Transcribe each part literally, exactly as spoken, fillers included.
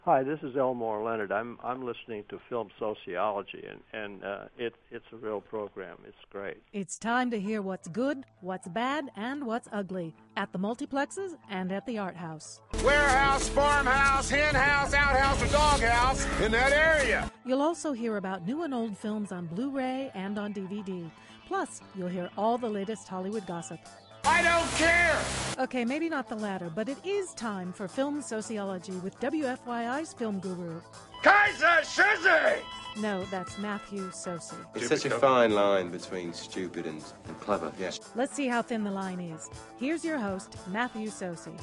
Hi, this is Elmore Leonard. I'm I'm listening to Film Sociology, and and uh, it it's a real program. It's great. It's time to hear what's good, what's bad, and what's ugly at the multiplexes and at the art house. Warehouse, farmhouse, hen house, outhouse, and doghouse in that area. You'll also hear about new and old films on Blu-ray and on D V D. Plus, you'll hear all the latest Hollywood gossip. I don't care! Okay, maybe not the latter, but it is time for Film Sociology with W F Y I's film guru. Kaiser Shizzy! No, that's Matthew Sosi. It's such a fine line between stupid and, and clever, yes. Let's see how thin the line is. Here's your host, Matthew Sosi.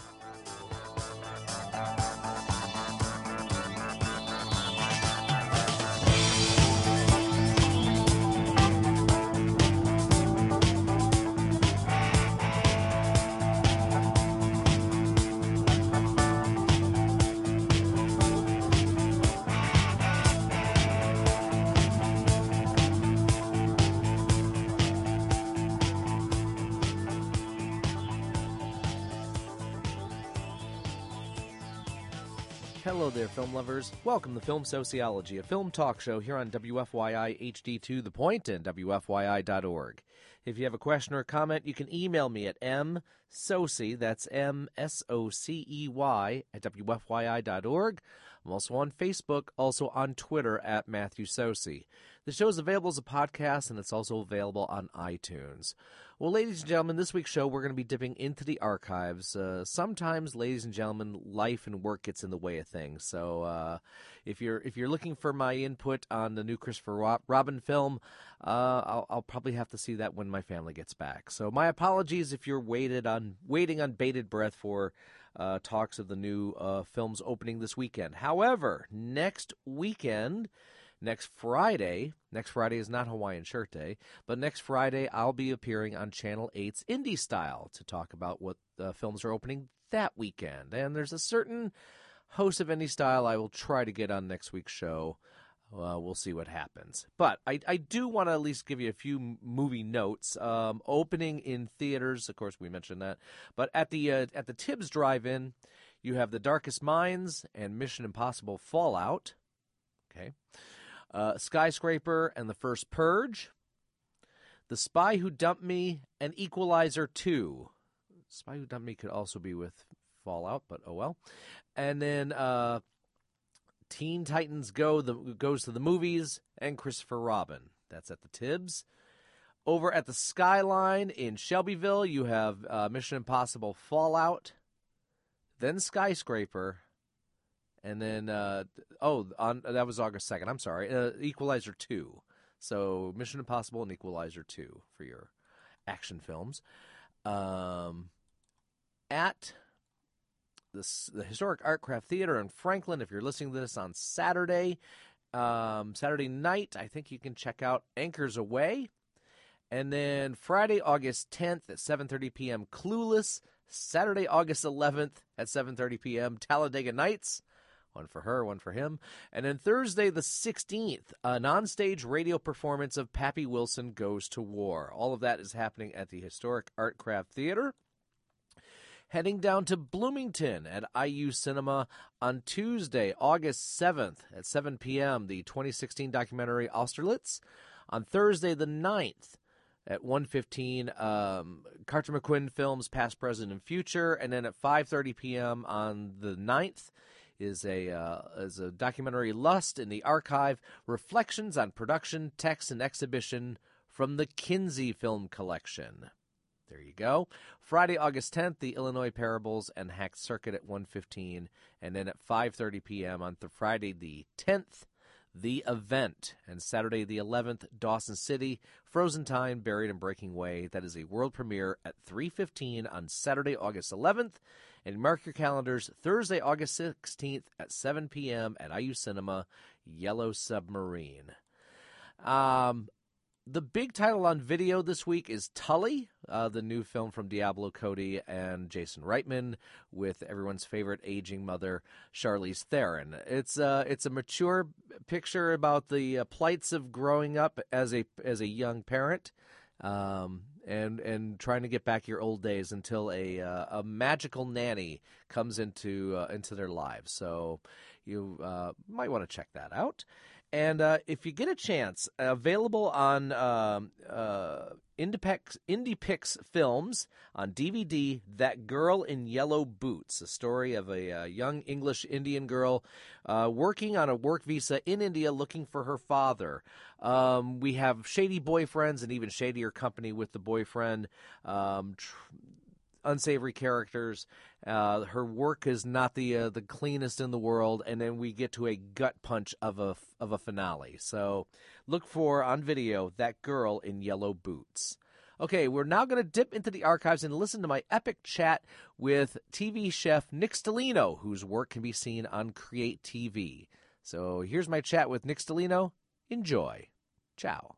Hello there, film lovers. Welcome to Film Sociology, a film talk show here on W F Y I H D two The Point and W F Y I dot org. If you have a question or a comment, you can email me at msocey, that's M S O C E Y, at W F Y I dot org. I'm also on Facebook, also on Twitter at Matthew Sosi. The show is available as a podcast, and it's also available on iTunes. Well, ladies and gentlemen, this week's show, we're going to be dipping into the archives. Uh, sometimes, ladies and gentlemen, life and work gets in the way of things. So uh, if you're if you're looking for my input on the new Christopher Robin film, uh, I'll, I'll probably have to see that when my family gets back. So my apologies if you're waited on waiting on bated breath for uh, talks of the new uh, films opening this weekend. However, next weekend... Next Friday, next Friday is not Hawaiian Shirt Day, but next Friday I'll be appearing on Channel eight's Indie Style to talk about what uh, films are opening that weekend. And there's a certain host of Indie Style I will try to get on next week's show. Uh, we'll see what happens. But I, I do want to at least give you a few movie notes. Um, opening in theaters, of course we mentioned that, but at the uh, at the Tibbs Drive-In, you have The Darkest Minds and Mission Impossible Fallout. Okay. Uh, Skyscraper and The First Purge, The Spy Who Dumped Me, and Equalizer two. Spy Who Dumped Me could also be with Fallout, but oh well. And then uh, Teen Titans Go the goes to the movies, and Christopher Robin. That's at the Tibbs. Over at the Skyline in Shelbyville, you have uh, Mission Impossible Fallout, then Skyscraper. And then, uh, oh, on that was August second. I'm sorry. Uh, Equalizer two. So Mission Impossible and Equalizer two for your action films. Um, at the, the Historic Artcraft Theater in Franklin, if you're listening to this on Saturday, um, Saturday night, I think you can check out Anchors Away. And then Friday, August tenth at seven thirty p.m., Clueless. Saturday, August eleventh at seven thirty p.m., Talladega Nights. One for her, one for him. And then Thursday the sixteenth, an onstage radio performance of Pappy Wilson Goes to War. All of that is happening at the Historic Artcraft Theater. Heading down to Bloomington at I U Cinema on Tuesday, August seventh at seven p.m., the twenty sixteen documentary Austerlitz. On Thursday the ninth at one fifteen, um, Carter McQuinn Films Past, Present, and Future. And then at five thirty p.m. on the ninth, is a uh, is a documentary Lust in the Archive, Reflections on Production, Text, and Exhibition from the Kinsey Film Collection. There you go. Friday, August tenth, the Illinois Parables and Hacked Circuit at one fifteen, and then at five thirty p.m. on the Friday the tenth, The Event, and Saturday the eleventh, Dawson City, Frozen Time, Buried and Breaking Way. That is a world premiere at three fifteen on Saturday, August eleventh. And mark your calendars, Thursday, August sixteenth at seven p.m. at I U Cinema, Yellow Submarine. Um, the big title on video this week is Tully, uh, the new film from Diablo Cody and Jason Reitman with everyone's favorite aging mother, Charlize Theron. It's, uh, it's a mature picture about the uh, plights of growing up as a as a young parent. Um, and and trying to get back your old days until a uh, a magical nanny comes into uh, into their lives. So, You uh, might want to check that out. And uh, if you get a chance, available on um, uh, Indipix, Indipix Films on D V D, That Girl in Yellow Boots, a story of a uh, young English Indian girl uh, working on a work visa in India looking for her father. Um, we have shady boyfriends and even shadier company with the boyfriend, um, tr- unsavory characters. Uh, her work is not the uh, the cleanest in the world, and then we get to a gut punch of a of a finale. So look for on video That Girl in Yellow Boots. Okay, we're now going to dip into the archives and listen to my epic chat with T V chef Nick Stellino, whose work can be seen on Create T V. So here's my chat with Nick Stellino. Enjoy. Ciao.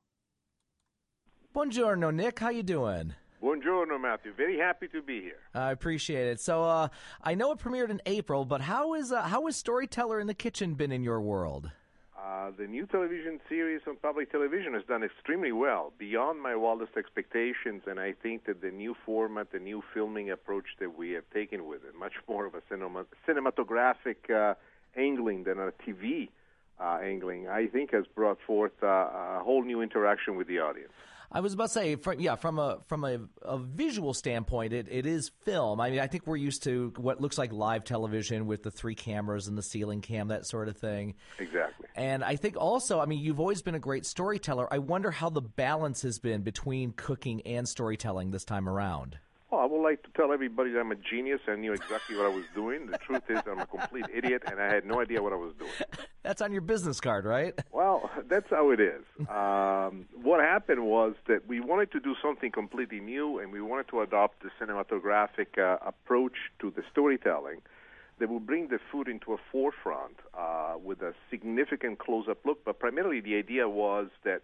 Buongiorno, Nick. How you doing? Buongiorno, Matthew. Very happy to be here. I appreciate it. So uh, I know it premiered in April, but how is uh, how has Storyteller in the Kitchen been in your world? Uh, the new television series on public television has done extremely well, beyond my wildest expectations, and I think that the new format, the new filming approach that we have taken with it, much more of a cinema, cinematographic uh, angling than a T V uh, angling, I think has brought forth uh, a whole new interaction with the audience. I was about to say, from, yeah, from a from a, a visual standpoint, it, it is film. I mean, I think we're used to what looks like live television with the three cameras and the ceiling cam, that sort of thing. Exactly. And I think also, I mean, you've always been a great storyteller. I wonder how the balance has been between cooking and storytelling this time around. Well, I would like to tell everybody that I'm a genius. I knew exactly what I was doing. The truth is I'm a complete idiot, and I had no idea what I was doing. That's on your business card, right? Well, that's how it is. Um, what happened was that we wanted to do something completely new, and we wanted to adopt the cinematographic uh, approach to the storytelling that will bring the food into a forefront uh, with a significant close-up look. But primarily the idea was that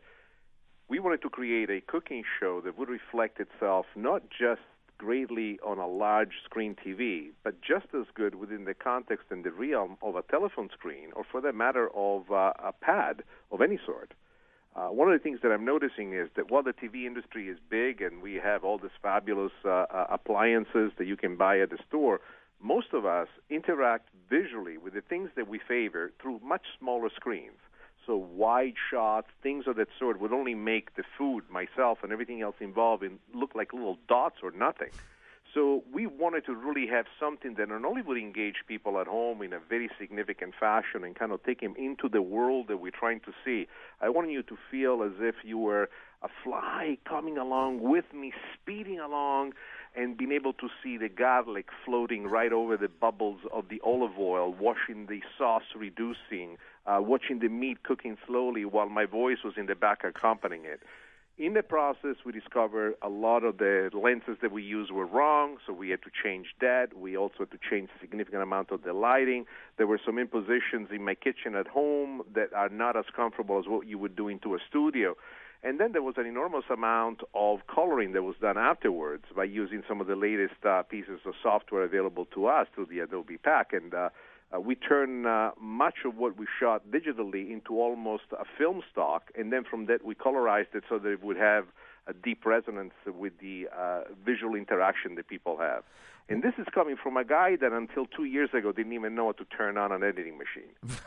we wanted to create a cooking show that would reflect itself not just greatly on a large screen T V, but just as good within the context and the realm of a telephone screen, or for that matter, of uh, a pad of any sort. Uh, one of the things that I'm noticing is that while the T V industry is big and we have all these fabulous uh, uh, appliances that you can buy at the store, most of us interact visually with the things that we favor through much smaller screens. So wide shots, things of that sort would only make the food, myself, and everything else involved in look like little dots or nothing. So we wanted to really have something that not only would engage people at home in a very significant fashion and kind of take them into the world that we're trying to see. I wanted you to feel as if you were a fly coming along with me, speeding along, and being able to see the garlic floating right over the bubbles of the olive oil, watching the sauce reducing, uh, watching the meat cooking slowly while my voice was in the back accompanying it. In the process, we discovered a lot of the lenses that we used were wrong, so we had to change that. We also had to change a significant amount of the lighting. There were some impositions in my kitchen at home that are not as comfortable as what you would do into a studio. And then there was an enormous amount of coloring that was done afterwards by using some of the latest uh, pieces of software available to us through the Adobe Pack. And uh, uh, we turned uh, much of what we shot digitally into almost a film stock. And then from that, we colorized it so that it would have a deep resonance with the uh, visual interaction that people have. And this is coming from a guy that until two years ago didn't even know how to turn on an editing machine.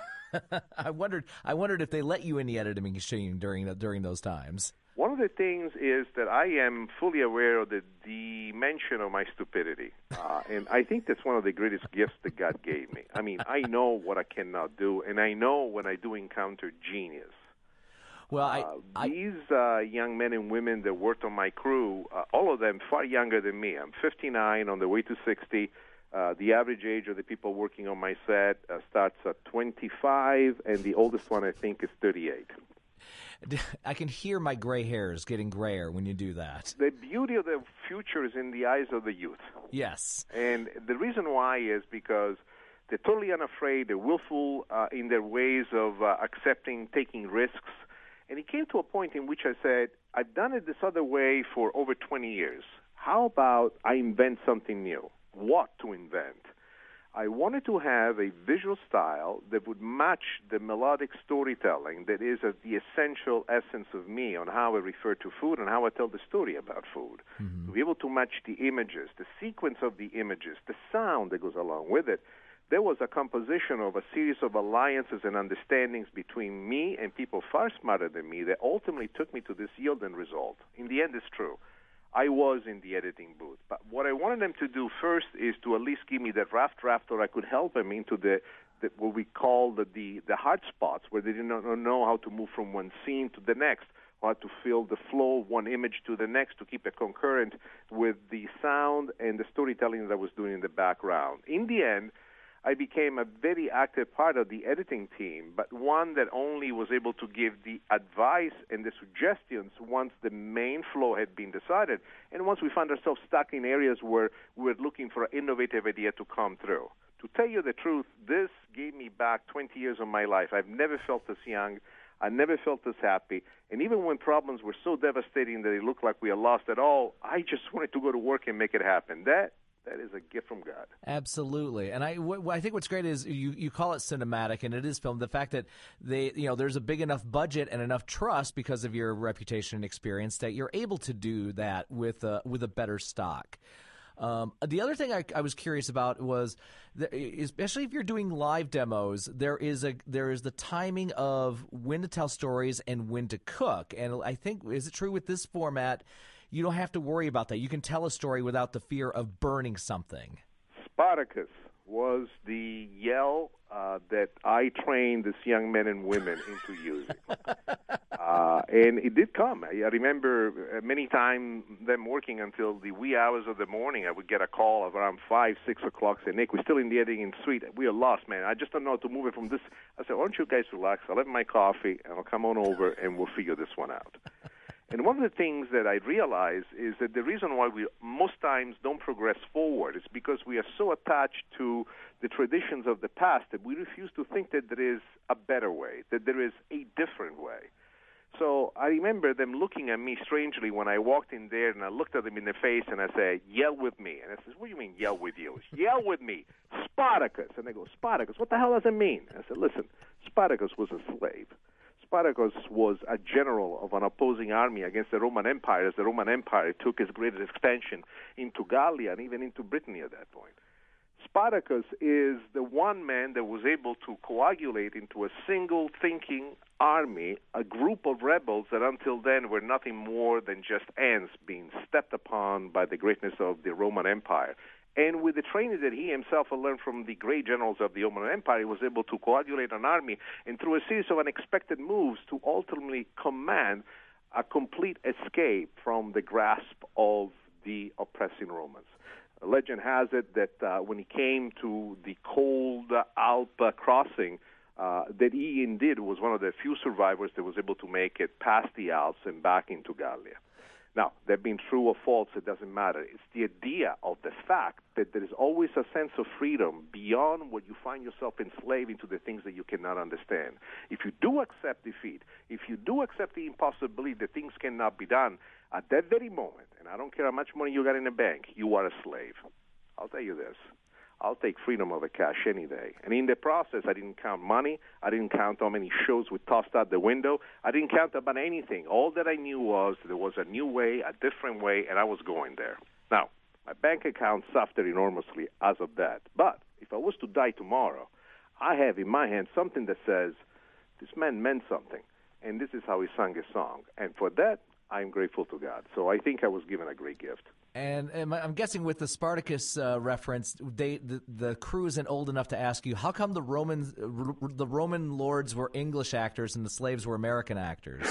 I wondered. I wondered if they let you in the editing machine during the, during those times. One of the things is that I am fully aware of the dimension of my stupidity, uh, and I think that's one of the greatest gifts that God gave me. I mean, I know what I cannot do, and I know when I do encounter genius. Well, I, uh, I these uh, young men and women that worked on my crew, uh, all of them far younger than me. I'm fifty-nine, on the way to sixty. Uh, the average age of the people working on my set uh, starts at twenty-five, and the oldest one, I think, is thirty-eight. I can hear my gray hairs getting grayer when you do that. The beauty of the future is in the eyes of the youth. Yes. And the reason why is because they're totally unafraid, they're willful uh, in their ways of uh, accepting, taking risks. And it came to a point in which I said, I've done it this other way for over twenty years. How about I invent something new? What to invent? I wanted to have a visual style that would match the melodic storytelling that is of the essential essence of me on how I refer to food and how I tell the story about food. Mm-hmm. To be able to match the images, the sequence of the images, the sound that goes along with it, there was a composition of a series of alliances and understandings between me and people far smarter than me that ultimately took me to this yielding result. In the end, it's true. I was in the editing booth. But what I wanted them to do first is to at least give me that rough draft, or I could help them into the, the what we call the, the, the hard spots, where they didn't know how to move from one scene to the next, or to fill the flow of one image to the next to keep it concurrent with the sound and the storytelling that I was doing in the background. In the end, I became a very active part of the editing team, but one that only was able to give the advice and the suggestions once the main flow had been decided, and once we found ourselves stuck in areas where we were looking for an innovative idea to come through. To tell you the truth, this gave me back twenty years of my life. I've never felt this young. I never felt this happy. And even when problems were so devastating that it looked like we had lost it all, I just wanted to go to work and make it happen. That That is a gift from God. Absolutely, and I, w- I think what's great is you, you call it cinematic, and it is film. The fact that they, you know, there's a big enough budget and enough trust because of your reputation and experience that you're able to do that with a, with a better stock. Um, the other thing I, I was curious about was, that, especially if you're doing live demos, there is a there is the timing of when to tell stories and when to cook. And I think, is it true with this format? You don't have to worry about that. You can tell a story without the fear of burning something. Spartacus was the yell uh, that I trained these young men and women into using. uh, and it did come. I, I remember many times them working until the wee hours of the morning. I would get a call of around five, six o'clock, say, Nick, we're still in the editing suite. We are lost, man. I just don't know how to move it from this. I said, why don't you guys relax? I'll have my coffee, and I'll come on over, and we'll figure this one out. And one of the things that I realize is that the reason why we most times don't progress forward is because we are so attached to the traditions of the past that we refuse to think that there is a better way, that there is a different way. So I remember them looking at me strangely when I walked in there, and I looked at them in the face, and I said, yell with me. And I said, what do you mean yell with you? Yell with me, Spartacus. And they go, Spartacus, what the hell does it mean? And I said, listen, Spartacus was a slave. Spartacus was a general of an opposing army against the Roman Empire, as the Roman Empire took its greatest expansion into Gallia and even into Brittany at that point. Spartacus is the one man that was able to coagulate into a single thinking army, a group of rebels that until then were nothing more than just ants being stepped upon by the greatness of the Roman Empire. And with the training that he himself had learned from the great generals of the Roman Empire, he was able to coagulate an army and through a series of unexpected moves to ultimately command a complete escape from the grasp of the oppressing Romans. Legend has it that uh, when he came to the cold Alp uh, crossing, uh, that he indeed was one of the few survivors that was able to make it past the Alps and back into Gallia. Now, that being true or false, it doesn't matter. It's the idea of the fact that there is always a sense of freedom beyond what you find yourself enslaved into the things that you cannot understand. If you do accept defeat, if you do accept the impossibility that things cannot be done, at that very moment, and I don't care how much money you got in the bank, you are a slave. I'll tell you this. I'll take freedom over cash any day. And in the process, I didn't count money. I didn't count how many shows we tossed out the window. I didn't count about anything. All that I knew was there was a new way, a different way, and I was going there. Now, my bank account suffered enormously as of that. But if I was to die tomorrow, I have in my hand something that says, this man meant something, and this is how he sang his song. And for that, I'm grateful to God. So I think I was given a great gift. And, and I'm guessing with the Spartacus uh, reference, they the, the crew isn't old enough to ask you, how come the Romans, r- the Roman lords were English actors and the slaves were American actors?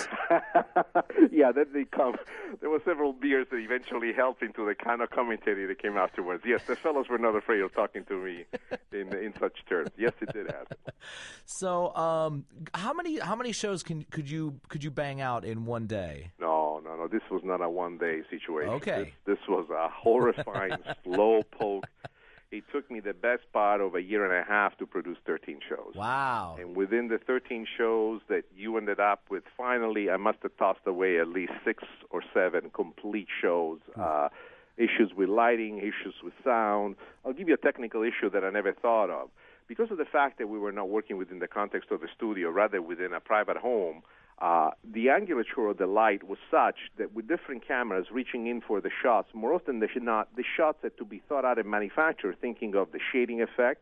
Yeah, then they come. There were several beers that eventually helped into the kind of commentary that came afterwards. Yes, the fellows were not afraid of talking to me in in such terms. Yes, it did happen. So, um, how many how many shows can could you could you bang out in one day? No, no, no. This was not a one-day situation. Okay. This, this was a horrifying slow poke. It took me the best part of a year and a half to produce thirteen shows. Wow. And within the thirteen shows that you ended up with, finally, I must have tossed away at least six or seven complete shows. Mm. Uh, issues with lighting, issues with sound. I'll give you a technical issue that I never thought of. Because of the fact that we were not working within the context of the studio, rather within a private home, Uh, the angulature of the light was such that with different cameras reaching in for the shots, more often than not, the shots had to be thought out and manufactured, thinking of the shading effect,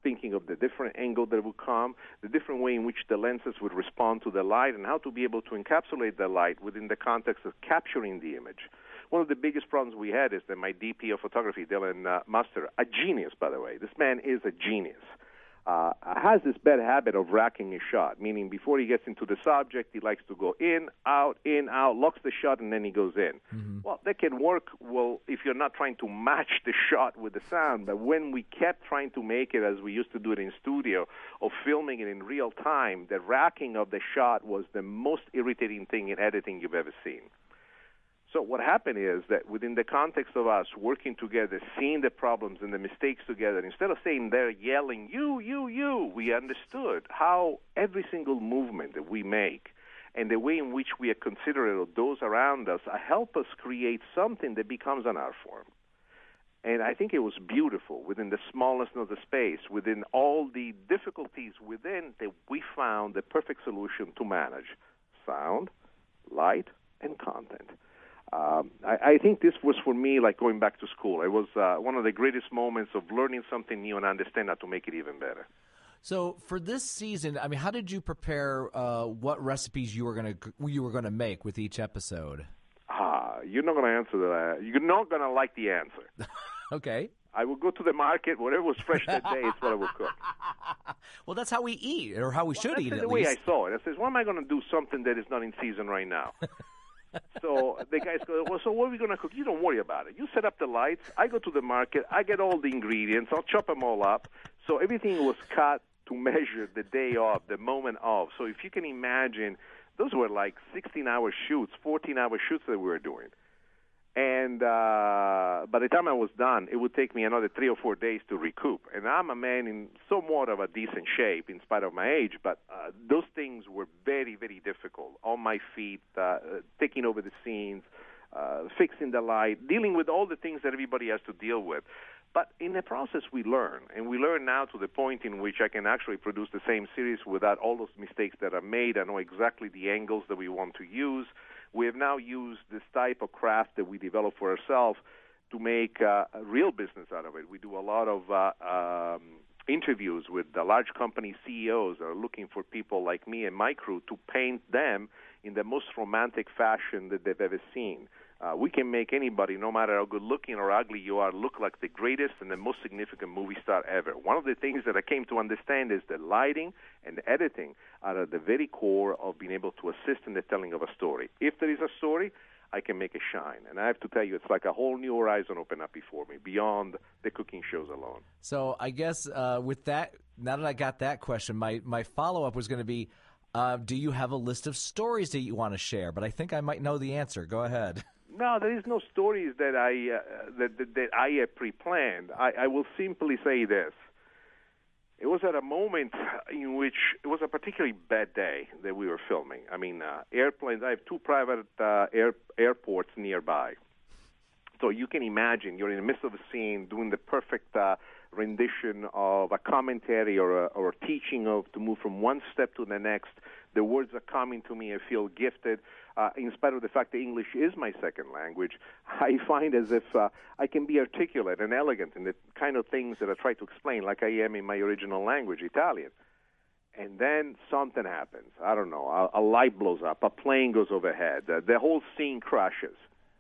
thinking of the different angle that would come, the different way in which the lenses would respond to the light, and how to be able to encapsulate the light within the context of capturing the image. One of the biggest problems we had is that my D P of photography, Dylan uh, Muster, a genius, by the way, this man is a genius, uh, has this bad habit of racking his shot, meaning before he gets into the subject, he likes to go in, out, in, out, locks the shot, and then he goes in. Mm-hmm. Well, that can work well if you're not trying to match the shot with the sound, but when we kept trying to make it as we used to do it in studio, of filming it in real time, the racking of the shot was the most irritating thing in editing you've ever seen. So what happened is that within the context of us working together, seeing the problems and the mistakes together, instead of saying there yelling, you, you, you, we understood how every single movement that we make and the way in which we are considerate of those around us help us create something that becomes an art form. And I think it was beautiful within the smallness of the space, within all the difficulties within, that we found the perfect solution to manage sound, light, and content. Um, I, I think this was, for me, like going back to school. It was uh, one of the greatest moments of learning something new and understand how to make it even better. So for this season, I mean, how did you prepare uh, what recipes you were going to you were going to make with each episode? Ah, you're not going to answer that. You're not going to like the answer. Okay. I will go to the market. Whatever was fresh that day is what I will cook. Well, that's how we eat, or how we well, should eat, at the least. way I saw it. I says, why am I going to do something that is not in season right now? So the guys go, well, so what are we going to cook? You don't worry about it. You set up the lights. I go to the market. I get all the ingredients. I'll chop them all up. So everything was cut to measure the day of, the moment of. So if you can imagine, those were like sixteen-hour shoots, fourteen-hour shoots that we were doing. And uh, by the time I was done, it would take me another three or four days to recoup. And I'm a man in somewhat of a decent shape in spite of my age, but uh, those things were very, very difficult. On my feet, uh, taking over the scenes, uh, fixing the light, dealing with all the things that everybody has to deal with. But in the process, we learn. And we learn now to the point in which I can actually produce the same series without all those mistakes that are made. I know exactly the angles that we want to use. We have now used this type of craft that we developed for ourselves to make uh, a real business out of it. We do a lot of uh, um, interviews with the large company C E Os that are looking for people like me and my crew to paint them in the most romantic fashion that they've ever seen. Uh, we can make anybody, no matter how good-looking or ugly you are, look like the greatest and the most significant movie star ever. One of the things that I came to understand is that lighting and editing are at the very core of being able to assist in the telling of a story. If there is a story, I can make it shine. And I have to tell you, it's like a whole new horizon open up before me, beyond the cooking shows alone. So I guess uh, with that, now that I got that question, my, my follow-up was going to be, uh, do you have a list of stories that you want to share? But I think I might know the answer. Go ahead. No, there is no stories that I uh, that, that that I have pre-planned. I, I will simply say this: it was at a moment in which it was a particularly bad day that we were filming. I mean, uh, airplanes. I have two private uh, air, airports nearby, so you can imagine you're in the midst of a scene doing the perfect uh, rendition of a commentary or a, or a teaching of to move from one step to the next. The words are coming to me. I feel gifted. Uh, in spite of the fact that English is my second language, I find as if uh, I can be articulate and elegant in the kind of things that I try to explain like I am in my original language, Italian. And then something happens. I don't know. A, a light blows up. A plane goes overhead. Uh, the whole scene crashes.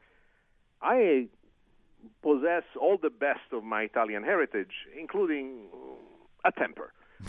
I possess all the best of my Italian heritage, including a temper.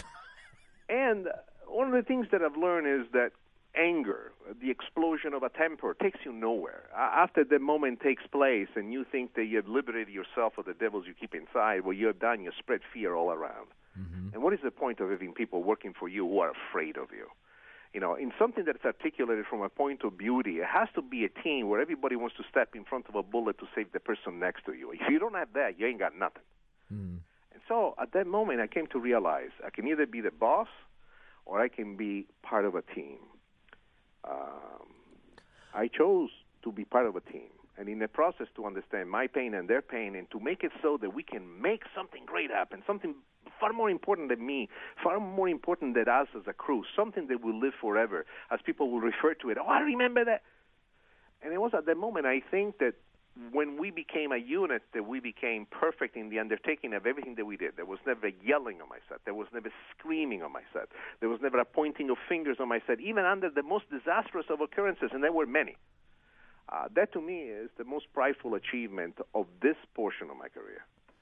And one of the things that I've learned is that anger, the explosion of a temper, takes you nowhere. After the moment takes place and you think that you have liberated yourself of the devils you keep inside, well, you're done. You spread fear all around. Mm-hmm. And what is the point of having people working for you who are afraid of you? You know, in something that's articulated from a point of beauty, it has to be a team where everybody wants to step in front of a bullet to save the person next to you. If you don't have that, you ain't got nothing. Mm. And so at that moment, I came to realize I can either be the boss or I can be part of a team. Um, I chose to be part of a team, and in the process to understand my pain and their pain, and to make it so that we can make something great happen, something far more important than me, far more important than us as a crew, something that will live forever, as people will refer to it. Oh, I remember that. And it was at that moment I think that when we became a unit, that we became perfect in the undertaking of everything that we did. There was never yelling on my set. There was never screaming on my set. There was never a pointing of fingers on my set, even under the most disastrous of occurrences, and there were many. Uh, that, to me, is the most prideful achievement of this portion of my career.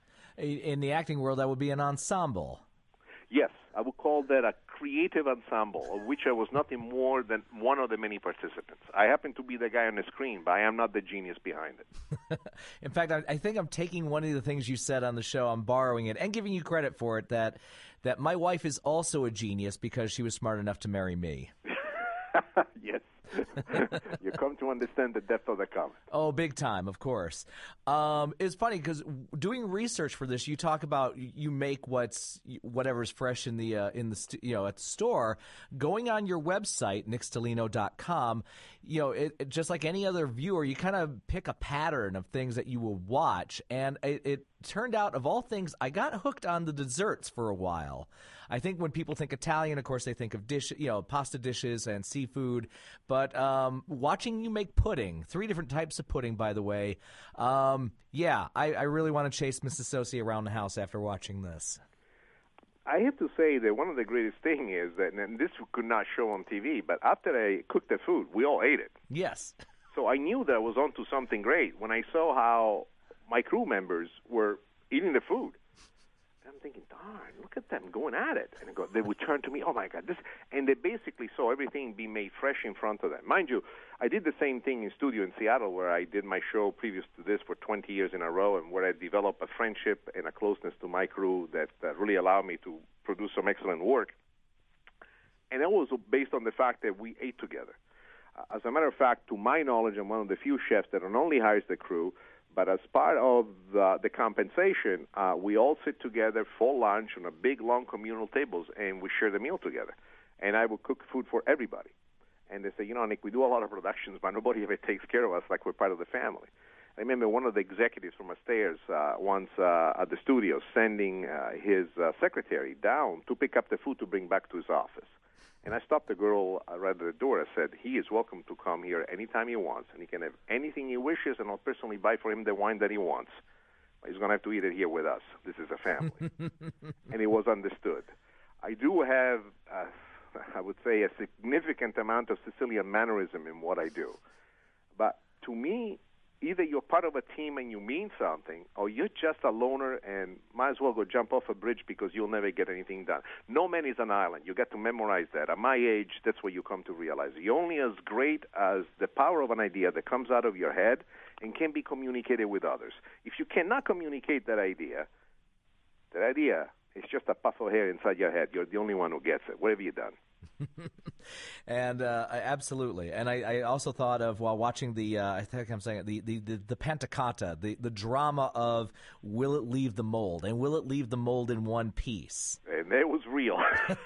In the acting world, that would be an ensemble. Yes, I would call that a creative ensemble, of which I was nothing more than one of the many participants. I happen to be the guy on the screen, but I am not the genius behind it. In fact, I, I think I'm taking one of the things you said on the show, I'm borrowing it, and giving you credit for it, that that my wife is also a genius because she was smart enough to marry me. Yes. You come to understand the depth of the comment. Oh, big time, of course. Um, it's funny because doing research for this, you talk about you make what's whatever's fresh in the uh, in the st- you know at the store. Going on your website, nick stellino dot com, you know, it, it, just like any other viewer, you kind of pick a pattern of things that you will watch, and it, it turned out, of all things, I got hooked on the desserts for a while. I think when people think Italian, of course, they think of dish, you know, pasta dishes and seafood. But um, watching you make pudding, three different types of pudding, by the way, um, yeah, I, I really want to chase Missus Sosi around the house after watching this. I have to say that one of the greatest things is that, and this could not show on T V, but after I cooked the food, we all ate it. Yes. So I knew that I was onto something great when I saw how my crew members were eating the food. And I'm thinking, darn, look at them going at it. And I go, they would turn to me, oh, my God. this, And they basically saw everything be made fresh in front of them. Mind you, I did the same thing in studio in Seattle where I did my show previous to this for twenty years in a row, and where I developed a friendship and a closeness to my crew that, that really allowed me to produce some excellent work. And that was based on the fact that we ate together. Uh, as a matter of fact, to my knowledge, I'm one of the few chefs that not only hires the crew, but as part of the, the compensation, uh, we all sit together for lunch on a big, long communal tables, and we share the meal together. And I will cook food for everybody. And they say, you know, Nick, we do a lot of productions, but nobody ever takes care of us like we're part of the family. I remember one of the executives from upstairs uh, once uh, at the studio sending uh, his uh, secretary down to pick up the food to bring back to his office. And I stopped the girl uh, right at the door. I said, he is welcome to come here anytime he wants, and he can have anything he wishes, and I'll personally buy for him the wine that he wants. But he's going to have to eat it here with us. This is a family. And it was understood. I do have, uh, I would say, a significant amount of Sicilian mannerism in what I do. But to me, either you're part of a team and you mean something, or you're just a loner and might as well go jump off a bridge because you'll never get anything done. No man is an island. You got to memorize that. At my age, that's what you come to realize. You're only as great as the power of an idea that comes out of your head and can be communicated with others. If you cannot communicate that idea, that idea is just a puff of hair inside your head. You're the only one who gets it. What have you done? And uh, absolutely, and I, I also thought of while watching the uh, I think I'm saying it, the the the, the Pantacata, the the drama of will it leave the mold, and will it leave the mold in one piece? And it was real.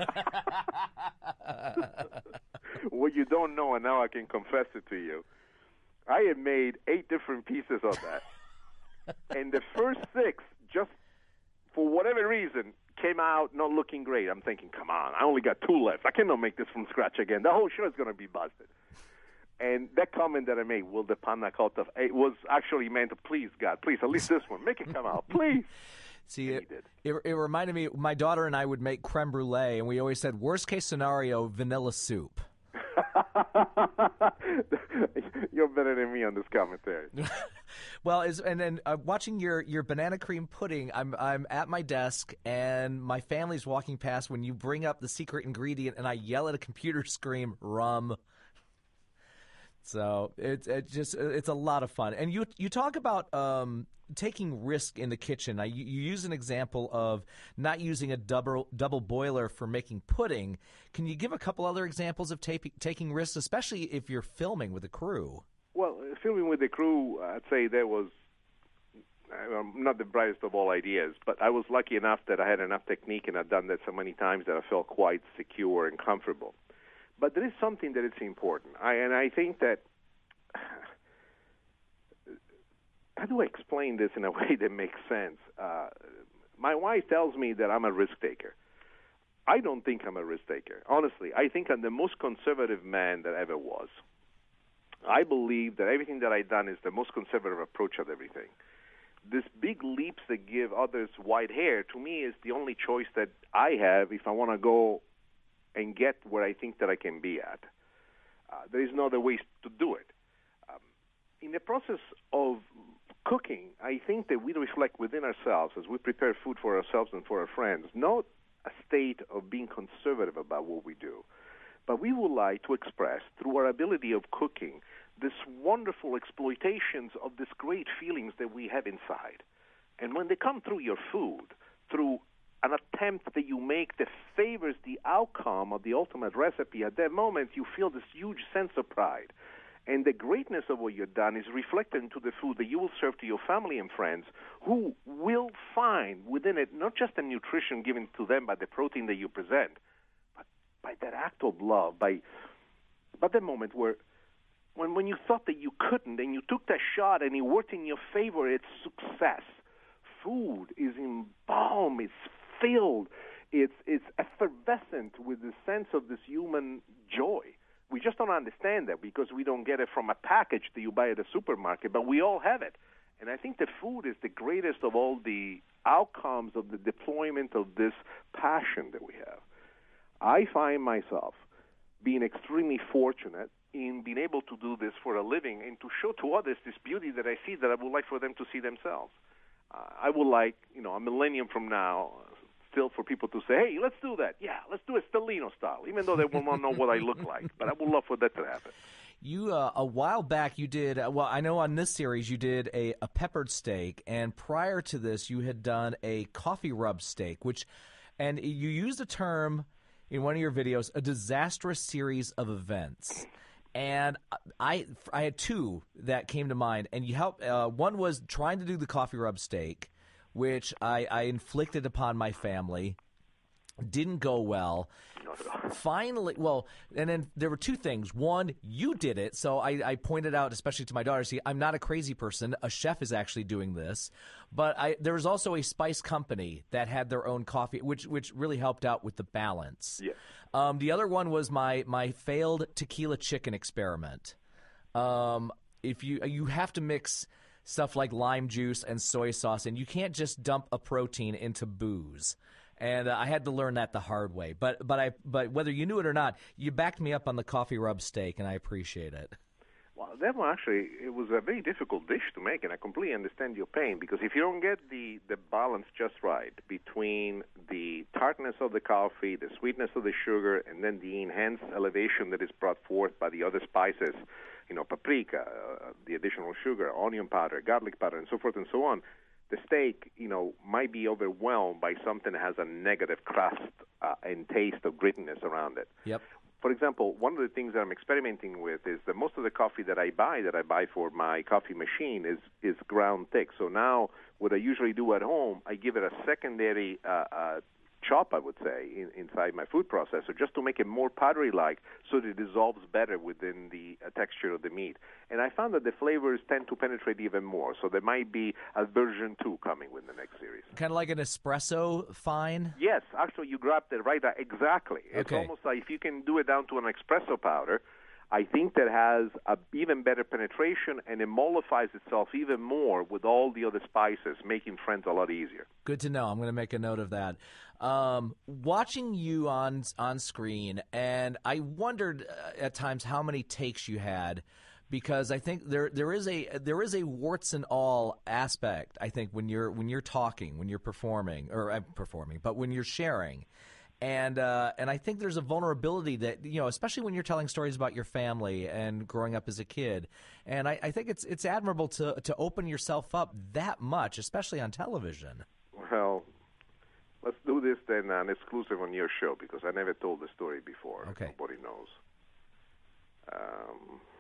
What you don't know, and now I can confess it to you, I had made eight different pieces of that, and the first six, just for whatever reason, came out not looking great. I'm thinking, come on, I only got two left. I cannot make this from scratch again. The whole show is going to be busted. And that comment that I made, will the panna cotta, it was actually meant to, please, God, please, at least this one, make it come out, please. See, it, it, it reminded me, my daughter and I would make creme brulee, and we always said, worst case scenario, vanilla soup. You're better than me on this commentary. Well, is and then uh, watching your, your banana cream pudding, I'm I'm at my desk and my family's walking past when you bring up the secret ingredient, and I yell at a computer screen, rum. So it's it just it's a lot of fun, and you you talk about um, taking risk in the kitchen. I, you, you use an example of not using a double double boiler for making pudding. Can you give a couple other examples of ta- taking risks, especially if you're filming with a crew? Well, filming with the crew, I'd say there was um, not the brightest of all ideas, but I was lucky enough that I had enough technique, and I've done that so many times that I felt quite secure and comfortable. But there is something that is important, I, and I think that, how do I explain this in a way that makes sense? Uh, my wife tells me that I'm a risk taker. I don't think I'm a risk taker. Honestly, I think I'm the most conservative man that ever was. I believe that everything that I've done is the most conservative approach of everything. This big leaps that give others white hair, to me, is the only choice that I have if I want to go and get where I think that I can be at. Uh, there is no other ways to do it. Um, in the process of cooking, I think that we reflect within ourselves as we prepare food for ourselves and for our friends, not a state of being conservative about what we do, but we would like to express through our ability of cooking this wonderful exploitations of these great feelings that we have inside. And when they come through your food, through an attempt that you make that favors the outcome of the ultimate recipe, at that moment you feel this huge sense of pride. And the greatness of what you've done is reflected into the food that you will serve to your family and friends, who will find within it not just the nutrition given to them by the protein that you present, but by that act of love, by, by the moment where when, when you thought that you couldn't and you took that shot and it worked in your favor, it's success. Food is embalmed, it's filled, it's, it's effervescent with the sense of this human joy. We just don't understand that because we don't get it from a package that you buy at a supermarket, but we all have it. And I think that food is the greatest of all the outcomes of the deployment of this passion that we have. I find myself being extremely fortunate in being able to do this for a living and to show to others this beauty that I see that I would like for them to see themselves. Uh, I would like, you know, a millennium from now, still for people to say, hey, let's do that. Yeah, let's do it Stellino style, even though they will not know what I look like. But I would love for that to happen. You, uh, a while back, you did, uh, well, I know on this series you did a, a peppered steak, and prior to this you had done a coffee rub steak, which, and you used a term in one of your videos, a disastrous series of events. And I, I had two that came to mind, and you helped. Uh, one was trying to do the coffee rub steak, which I, I inflicted upon my family. Didn't go well. Finally, well, and then there were two things. One, you did it, so I, I pointed out, especially to my daughter, see, I'm not a crazy person. A chef is actually doing this. But I, there was also a spice company that had their own coffee, which which really helped out with the balance. Yeah. Um, the other one was my my failed tequila chicken experiment. Um, if you you have to mix stuff like lime juice and soy sauce, and you can't just dump a protein into booze. And uh, I had to learn that the hard way. But but I but whether you knew it or not, you backed me up on the coffee rub steak, and I appreciate it. Well, that one actually, it was a very difficult dish to make, and I completely understand your pain, because if you don't get the, the balance just right between the tartness of the coffee, the sweetness of the sugar, and then the enhanced elevation that is brought forth by the other spices, you know, paprika, uh, the additional sugar, onion powder, garlic powder, and so forth and so on, the steak, you know, might be overwhelmed by something that has a negative crust uh, and taste of grittiness around it. Yep. For example, one of the things that I'm experimenting with is that most of the coffee that I buy, that I buy for my coffee machine, is is ground thick. So now what I usually do at home, I give it a secondary uh, uh, chop, I would say, in, inside my food processor, just to make it more powdery-like so that it dissolves better within the uh, texture of the meat. And I found that the flavors tend to penetrate even more, so there might be a version two coming with the next series. Kind of like an espresso fine? Yes, actually, you grabbed it right. Exactly. It's Okay. almost like if you can do it down to an espresso powder, I think that has a even better penetration and emulsifies itself even more with all the other spices, making friends a lot easier. Good to know. I'm going to make a note of that. Um, watching you on on screen, and I wondered uh, at times how many takes you had, because I think there there is a there is a warts and all aspect. I think when you're when you're talking, when you're performing, or uh, performing, but when you're sharing. And uh, and I think there's a vulnerability that, you know, especially when you're telling stories about your family and growing up as a kid. And I, I think it's it's admirable to to open yourself up that much, especially on television. Well, let's do this then an exclusive on your show, because I never told the story before. Okay. Nobody knows. Um,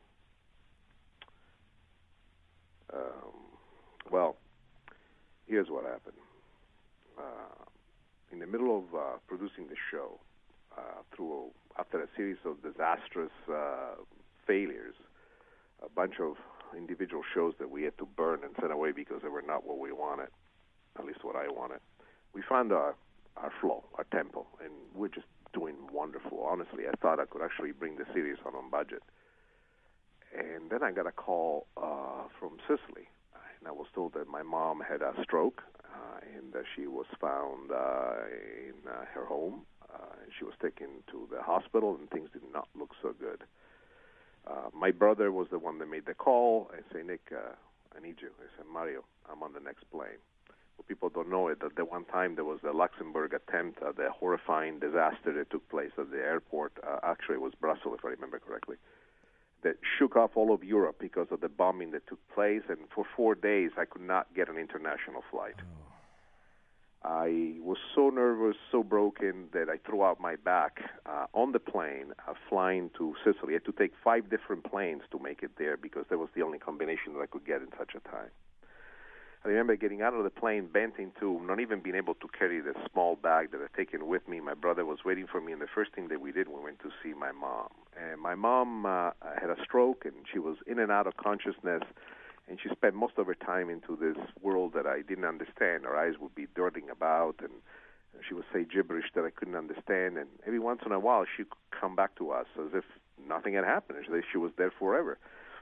um, well, here's what happened. Uh, In the middle of uh, producing the show, uh, through after a series of disastrous uh, failures, a bunch of individual shows that we had to burn and send away because they were not what we wanted, at least what I wanted, we found our, our flow, our tempo, and we're just doing wonderful. Honestly, I thought I could actually bring the series on on budget. And then I got a call uh, from Sicily, and I was told that my mom had a stroke, uh, and that she was found uh, in uh, her home, uh, and she was taken to the hospital, and things did not look so good. Uh, my brother was the one that made the call. I say, Nick, uh, I need you. I said, Mario, I'm on the next plane. Well, people don't know it, that the one time there was the Luxembourg attempt, uh, the horrifying disaster that took place at the airport. Uh, actually, it was Brussels, if I remember correctly, that shook off all of Europe because of the bombing that took place. And for four days, I could not get an international flight. Oh. I was so nervous, so broken, that I threw out my back uh, on the plane, uh, flying to Sicily. I had to take five different planes to make it there because that was the only combination that I could get in such a time. I remember getting out of the plane, bent into, not even being able to carry the small bag that I'd taken with me. My brother was waiting for me, and the first thing that we did, we went to see my mom. And my mom uh, had a stroke, and she was in and out of consciousness, and she spent most of her time into this world that I didn't understand. Her eyes would be darting about, and she would say gibberish that I couldn't understand. And every once in a while, she'd come back to us as if nothing had happened, as if she was there forever.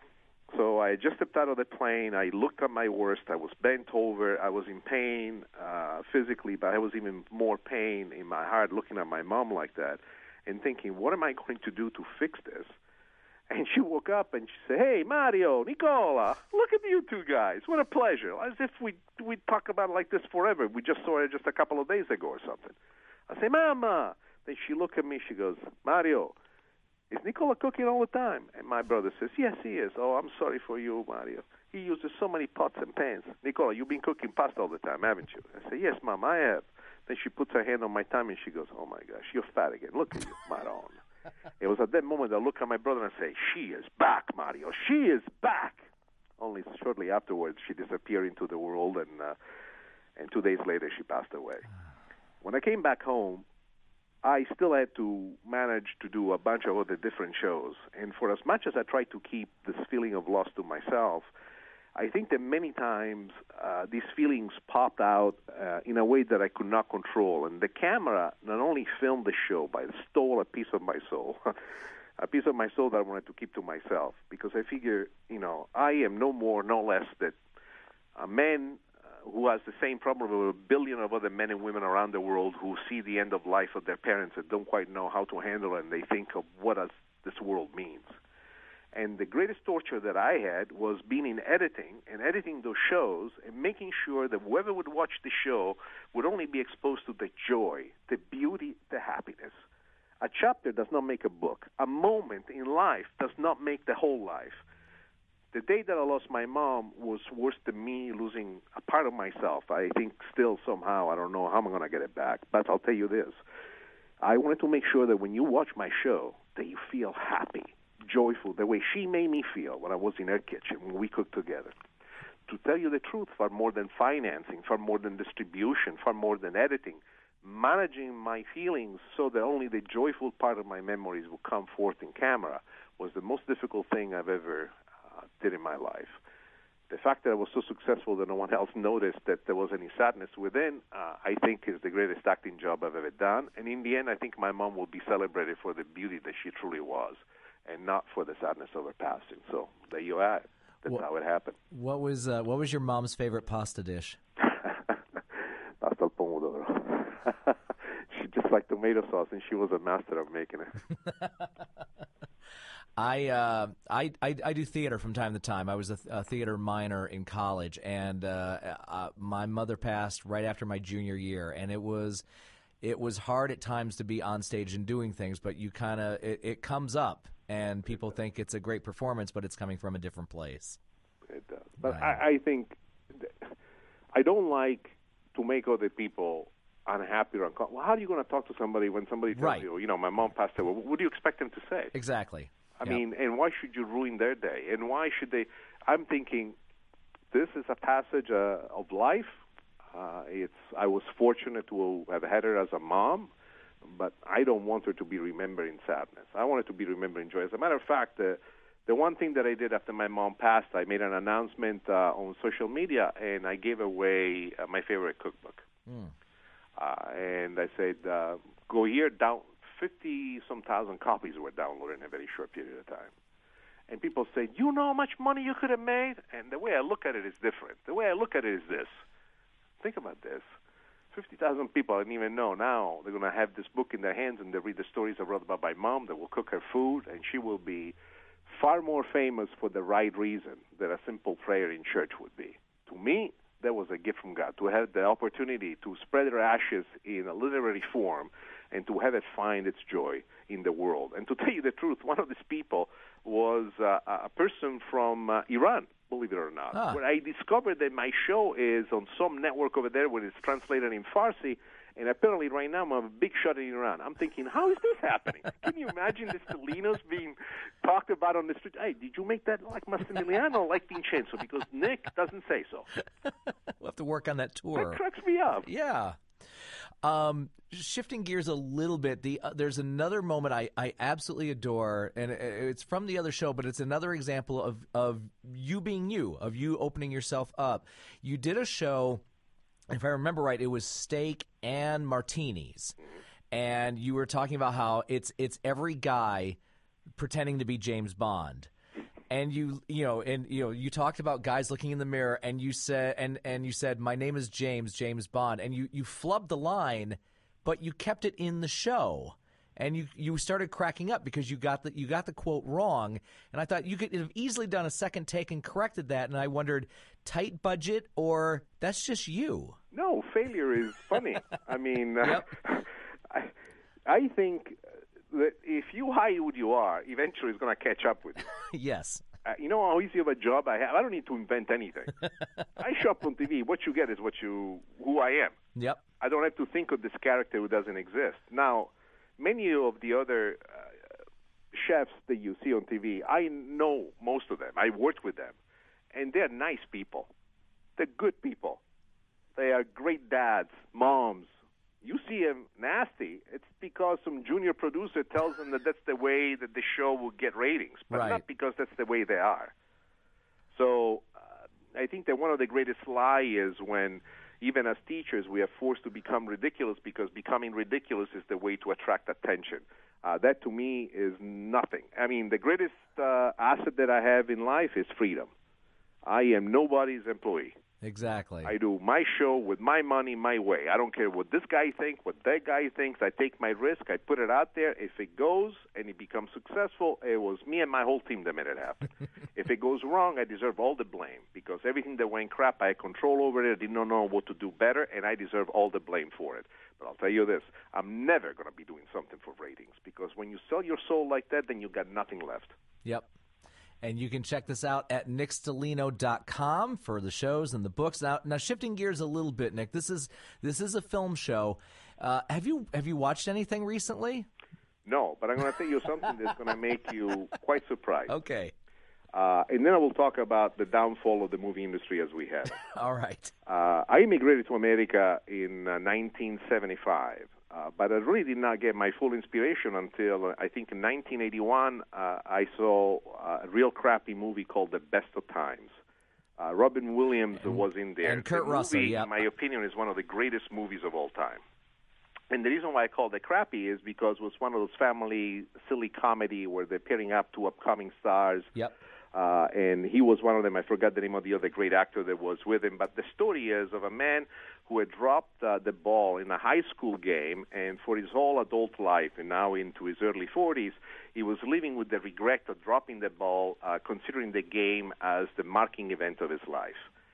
So I just stepped out of the plane. I looked at my worst. I was bent over. I was in pain uh, physically, but I was even more pain in my heart looking at my mom like that and thinking, what am I going to do to fix this? And she woke up and she said, hey, Mario, Nicola, look at you two guys. What a pleasure. As if we we talk about it like this forever. We just saw her just a couple of days ago or something. I say, Mama. Then she looked at me. She goes, Mario, is Nicola cooking all the time? And my brother says, yes, he is. Oh, I'm sorry for you, Mario. He uses so many pots and pans. Nicola, you've been cooking pasta all the time, haven't you? I say, yes, Mom, I have. Then she puts her hand on my tummy and she goes, oh, my gosh, you're fat again. Look at you, Maron. It was at that moment I look at my brother and I say, she is back, Mario. She is back. Only shortly afterwards, she disappeared into the world, and uh, and two days later, she passed away. When I came back home, I still had to manage to do a bunch of other different shows. And for as much as I tried to keep this feeling of loss to myself, I think that many times uh, these feelings popped out uh, in a way that I could not control. And the camera not only filmed the show, but it stole a piece of my soul, a piece of my soul that I wanted to keep to myself. Because I figure, you know, I am no more, no less that a man uh, who has the same problem with a billion of other men and women around the world who see the end of life of their parents and don't quite know how to handle it, and they think of what does this world means. And the greatest torture that I had was being in editing and editing those shows and making sure that whoever would watch the show would only be exposed to the joy, the beauty, the happiness. A chapter does not make a book. A moment in life does not make the whole life. The day that I lost my mom was worse than me losing a part of myself. I think still somehow, I don't know how I'm going to get it back, but I'll tell you this. I wanted to make sure that when you watch my show, that you feel happy, joyful, the way she made me feel when I was in her kitchen, when we cooked together. To tell you the truth, far more than financing, far more than distribution, far more than editing, managing my feelings so that only the joyful part of my memories will come forth in camera was the most difficult thing I've ever uh, did in my life. The fact that I was so successful that no one else noticed that there was any sadness within, uh, I think is the greatest acting job I've ever done. And in the end, I think my mom will be celebrated for the beauty that she truly was, and not for the sadness of her passing. So there you are. That's what, how it happened. What was uh, what was your mom's favorite pasta dish? Pasta al pomodoro. She just liked tomato sauce, and she was a master of making it. I, uh, I I I do theater from time to time. I was a, th- a theater minor in college, and uh, uh, my mother passed right after my junior year, and it was it was hard at times to be on stage and doing things, but you kind of it, it comes up. And people think it's a great performance, but it's coming from a different place. It does. But right. I, I think I don't like to make other people unhappy or uncomfortable. Well, how are you going to talk to somebody when somebody tells right. you, you know, my mom passed away? What do you expect them to say? Exactly. I yep. mean, and why should you ruin their day? And why should they? I'm thinking this is a passage uh, of life. Uh, it's. I was fortunate to have had her as a mom. But I don't want her to be remembered in sadness. I want her to be remembered in joy. As a matter of fact, uh, the one thing that I did after my mom passed, I made an announcement uh, on social media, and I gave away uh, my favorite cookbook. Mm. Uh, and I said, uh, go here, down fifty-some thousand copies were downloaded in a very short period of time. and people say, you know how much money you could have made? And the way I look at it is different. The way I look at it is this. Think about this. fifty thousand people I didn't even know. Now they're going to have this book in their hands, and they read the stories I wrote about my mom. They will cook her food, and she will be far more famous for the right reason than a simple prayer in church would be. To me, that was a gift from God, to have the opportunity to spread her ashes in a literary form and to have it find its joy in the world. And to tell you the truth, one of these people was uh, a person from uh, Iran, believe it or not, ah. where I discovered that my show is on some network over there where it's translated in Farsi, and apparently right now I'm a big shot in Iran. I'm thinking, how is this happening? Can you imagine the Stellinos being talked about on the street? Hey, did you make that like Massimiliano or like Vincenzo? Because Nick doesn't say so. We'll have to work on that tour. That cracks me up. Yeah. Um, shifting gears a little bit, the uh, there's another moment I, I absolutely adore, and it's from the other show, but it's another example of, of you being you, of you opening yourself up. You did a show, if I remember right, it was steak and martinis, and you were talking about how it's it's every guy pretending to be James Bond. And you, you know, and you know, you talked about guys looking in the mirror, and you said, and, and you said, "My name is James, James Bond," and you, you flubbed the line, but you kept it in the show, and you, you started cracking up because you got the you got the quote wrong, and I thought you could have easily done a second take and corrected that, and I wondered, tight budget or that's just you? No, failure is funny. I mean, yep. uh, I, I think that if you hide who you are, eventually it's going to catch up with you. Yes. Uh, you know how easy of a job I have? I don't need to invent anything. I show up on T V. What you get is what you, who I am. Yep. I don't have to think of this character who doesn't exist. Now, many of the other uh, chefs that you see on T V, I know most of them. I worked with them. And they're nice people. They're good people. They are great dads, moms. You see them nasty, it's because some junior producer tells them that that's the way that the show will get ratings, but right. not because that's the way they are. So uh, I think that one of the greatest lies is when, even as teachers, we are forced to become ridiculous because becoming ridiculous is the way to attract attention. Uh, that, to me, is nothing. I mean, the greatest uh, asset that I have in life is freedom. I am nobody's employee. Exactly. I do my show with my money, my way. I don't care what this guy thinks, what that guy thinks. I take my risk. I put it out there. If it goes and it becomes successful, it was me and my whole team that made it happen. If it goes wrong, I deserve all the blame because everything that went crap, I had control over it. I did not know what to do better, and I deserve all the blame for it. But I'll tell you this, I'm never going to be doing something for ratings because when you sell your soul like that, then you got nothing left. Yep. And you can check this out at nick stellino dot com for the shows and the books. Now, now shifting gears a little bit, Nick, this is this is a film show. Uh, have you have you watched anything recently? No, but I'm going to tell you something that's going to make you quite surprised. Okay. Uh, and then I will talk about the downfall of the movie industry as we have it. All right. Uh, I immigrated to America in uh, nineteen seventy-five. Uh, but I really did not get my full inspiration until, uh, I think, in nineteen eighty-one, uh, I saw uh, a real crappy movie called The Best of Times. Uh, Robin Williams and, was in there. And Kurt the Russell, movie, yeah. in my opinion, is one of the greatest movies of all time. And the reason why I called it crappy is because it was one of those family silly comedy where they're pairing up two upcoming stars. Yep. Uh, and he was one of them. I forgot the name of the other great actor that was with him. But the story is of a man who had dropped uh, the ball in a high school game, and for his whole adult life, and now into his early forties, he was living with the regret of dropping the ball, uh, considering the game as the marking event of his life.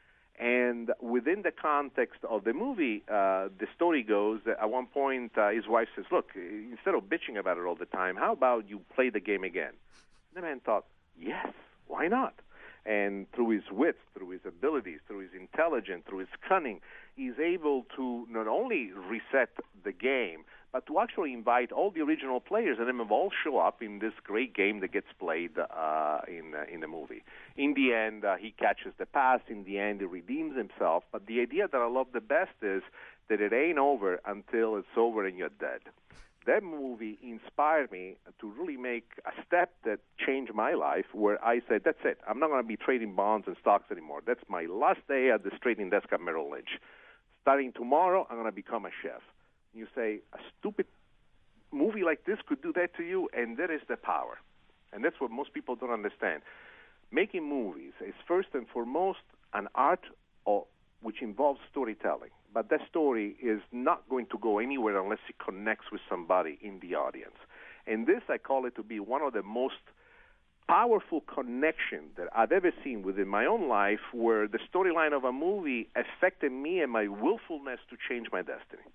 And within the context of the movie, uh, the story goes that at one point uh, his wife says, look, instead of bitching about it all the time, how about you play the game again? And the man thought, yes, why not? And through his wits, through his abilities, through his intelligence, through his cunning, he's able to not only reset the game, but to actually invite all the original players and them all show up in this great game that gets played uh, in uh, in the movie. In the end, uh, he catches the pass. In the end, he redeems himself. But the idea that I love the best is that it ain't over until it's over and you're dead. That movie inspired me to really make a step that changed my life where I said, that's it. I'm not going to be trading bonds and stocks anymore. That's my last day at the trading desk at Merrill Lynch. Starting tomorrow, I'm going to become a chef. You say, a stupid movie like this could do that to you, and that is the power. And that's what most people don't understand. Making movies is first and foremost an art of, which involves storytelling. But that story is not going to go anywhere unless it connects with somebody in the audience. And this, I call it to be one of the most powerful connections that I've ever seen within my own life, where the storyline of a movie affected me and my willfulness to change my destiny.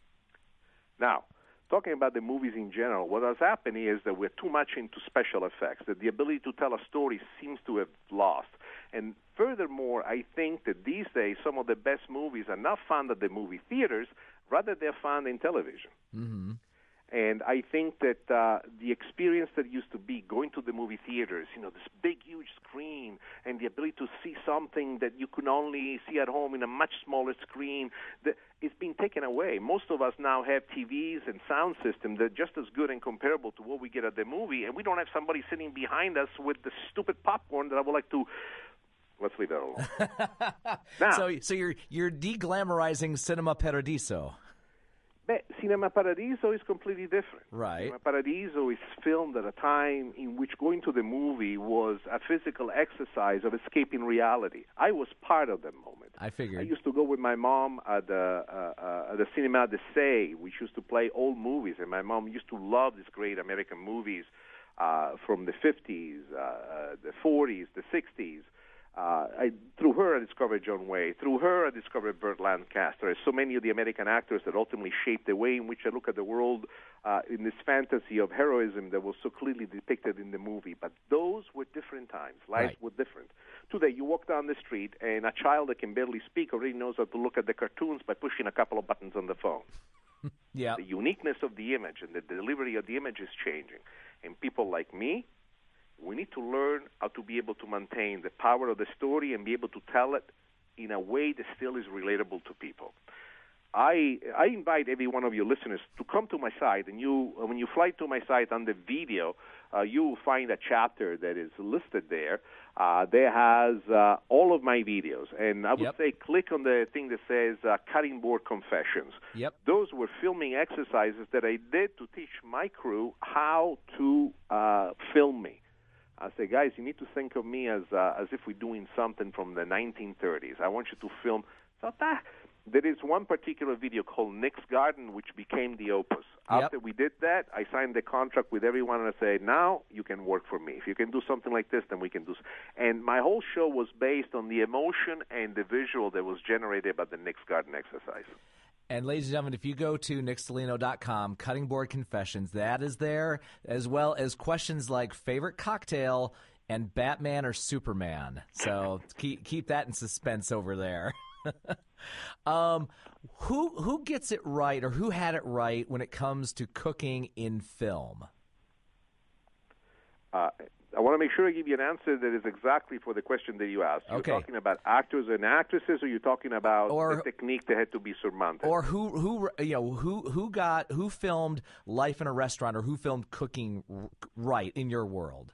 Now, talking about the movies in general, what has happened is that we're too much into special effects, that the ability to tell a story seems to have lost. And furthermore, I think that these days some of the best movies are not found at the movie theaters, rather they're found in television. Mm-hmm. And I think that uh, the experience that used to be going to the movie theaters, you know, this big, huge screen, and the ability to see something that you could only see at home in a much smaller screen, that it's been taken away. Most of us now have T Vs and sound systems that are just as good and comparable to what we get at the movie, and we don't have somebody sitting behind us with the stupid popcorn that I would like to... Let's leave that alone. Now, so, so you're you're de-glamorizing Cinema Paradiso. But Cinema Paradiso is completely different. Right. Cinema Paradiso is filmed at a time in which going to the movie was a physical exercise of escaping reality. I was part of that moment. I figured. I used to go with my mom at the, uh, uh, at the Cinema de Say, which used to play old movies, and my mom used to love these great American movies uh, from the fifties, uh, uh, the forties, the sixties. Uh, I, through her, I discovered John Wayne. Through her, I discovered Burt Lancaster. There's so many of the American actors that ultimately shaped the way in which I look at the world uh, in this fantasy of heroism that was so clearly depicted in the movie. But those were different times. Lives Right. were different. Today, you walk down the street, and a child that can barely speak already knows how to look at the cartoons by pushing a couple of buttons on the phone. Yeah. The uniqueness of the image and the delivery of the image is changing. And people like me, we need to learn how to be able to maintain the power of the story and be able to tell it in a way that still is relatable to people. I I invite every one of your listeners to come to my site, and you when you fly to my site on the video, uh, you will find a chapter that is listed there. Uh, there has uh, all of my videos, and I would Yep. say click on the thing that says uh, Cutting Board Confessions. Yep. Those were filming exercises that I did to teach my crew how to uh, film me. I say, guys, you need to think of me as uh, as if we're doing something from the nineteen thirties. I want you to film. So that, there is one particular video called Nick's Garden, which became the opus. Yep. After we did that, I signed the contract with everyone, and I said, now you can work for me. If you can do something like this, then we can do. And my whole show was based on the emotion and the visual that was generated by the Nick's Garden exercise. And ladies and gentlemen, if you go to nick stellino dot com, Cutting Board Confessions, that is there, as well as questions like favorite cocktail and Batman or Superman. So keep keep that in suspense over there. um, who who gets it right, or who had it right when it comes to cooking in film? Uh, I want to make sure I give you an answer that is exactly for the question that you asked. You're Okay. talking about actors and actresses, or you're talking about Or- the technique that had to be surmounted? Or who who you know who who got who filmed Life in a Restaurant, or who filmed cooking r- right in your world?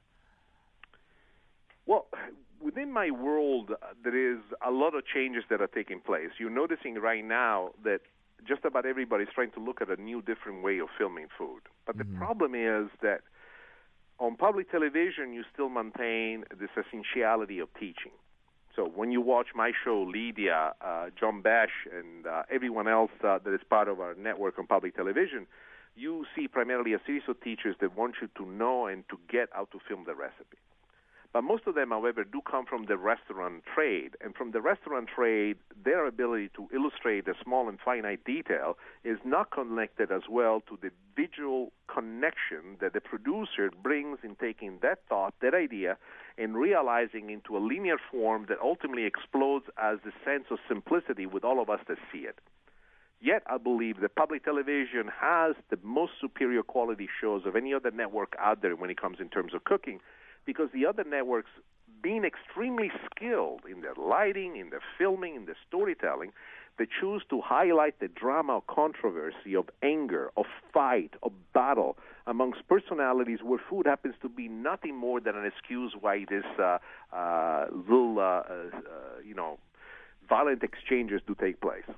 Well, within my world, uh, there is a lot of changes that are taking place. You're noticing right now that just about everybody's trying to look at a new, different way of filming food. But Mm-hmm. the problem is that on public television, you still maintain this essentiality of teaching. So when you watch my show, Lydia, uh, John Bash, and uh, everyone else uh, that is part of our network on public television, you see primarily a series of teachers that want you to know and to get how to film the recipe. But most of them, however, do come from the restaurant trade. And from the restaurant trade, their ability to illustrate a small and finite detail is not connected as well to the visual connection that the producer brings in taking that thought, that idea, and realizing into a linear form that ultimately explodes as the sense of simplicity with all of us that see it. Yet, I believe that public television has the most superior quality shows of any other network out there when it comes in terms of cooking, because the other networks, being extremely skilled in their lighting, in their filming, in their storytelling, they choose to highlight the drama of controversy, of anger, of fight, of battle amongst personalities where food happens to be nothing more than an excuse why this uh, uh, little, uh, uh, you know, violent exchanges do take place.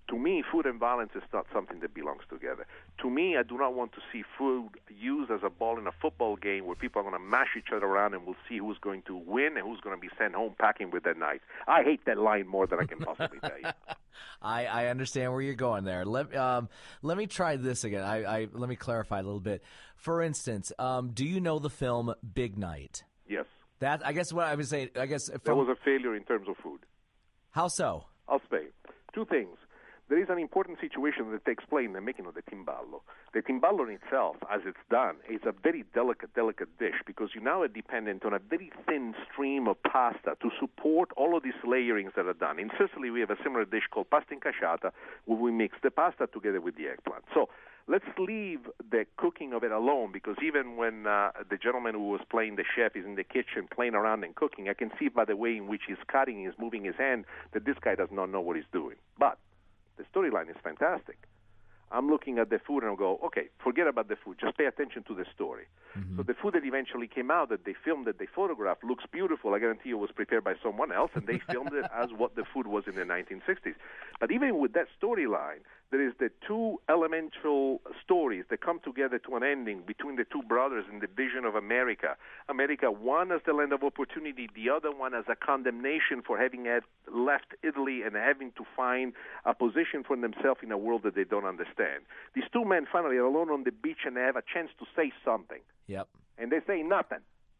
To me, food and violence is not something that belongs together. To me, I do not want to see food used as a ball in a football game where people are going to mash each other around and we'll see who's going to win and who's going to be sent home packing with their knife. I hate that line more than I can possibly tell you. I, I understand where you're going there. Let um let me try this again. I, I let me clarify a little bit. For instance, um, do you know the film Big Night? Yes. That I guess what I would say. I guess from, that was a failure in terms of food. How so? I'll say two things. There is an important situation that takes place in the making of the timballo. The timballo in itself, as it's done, is a very delicate, delicate dish because you now are dependent on a very thin stream of pasta to support all of these layerings that are done. In Sicily, we have a similar dish called pasta incasciata, where we mix the pasta together with the eggplant. So let's leave the cooking of it alone because even when uh, the gentleman who was playing the chef is in the kitchen playing around and cooking, I can see by the way in which he's cutting, he's moving his hand, that this guy does not know what he's doing. But the storyline is fantastic. I'm looking at the food and I go, okay, forget about the food. Just pay attention to the story. Mm-hmm. So the food that eventually came out, that they filmed, that they photographed, looks beautiful. I guarantee you it was prepared by someone else, and they filmed it as what the food was in the nineteen sixties. But even with that storyline, there is the two elemental stories that come together to an ending between the two brothers in the vision of America. America, one as the land of opportunity, the other one as a condemnation for having had left Italy and having to find a position for themselves in a world that they don't understand. These two men finally are alone on the beach and they have a chance to say something. Yep. And they say nothing.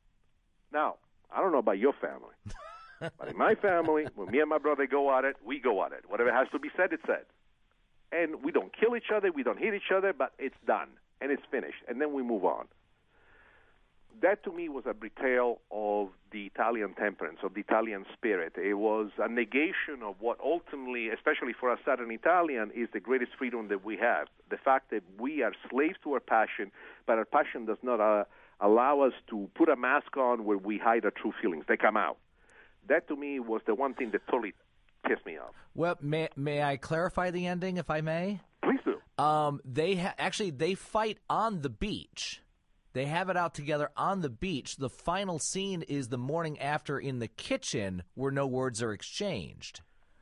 Now, I don't know about your family, but in my family, when me and my brother go at it, we go at it. Whatever has to be said, it's said. And we don't kill each other, we don't hit each other, but it's done, and it's finished, and then we move on. That, to me, was a betrayal of the Italian temperance, of the Italian spirit. It was a negation of what ultimately, especially for a Southern Italian, is the greatest freedom that we have. The fact that we are slaves to our passion, but our passion does not uh, allow us to put a mask on where we hide our true feelings. They come out. That, to me, was the one thing that totally pissed me off. Well, may may I clarify the ending, if I may? Please do. Um, they ha- actually they fight on the beach. They have it out together on the beach. The final scene is the morning after in the kitchen, where no words are exchanged.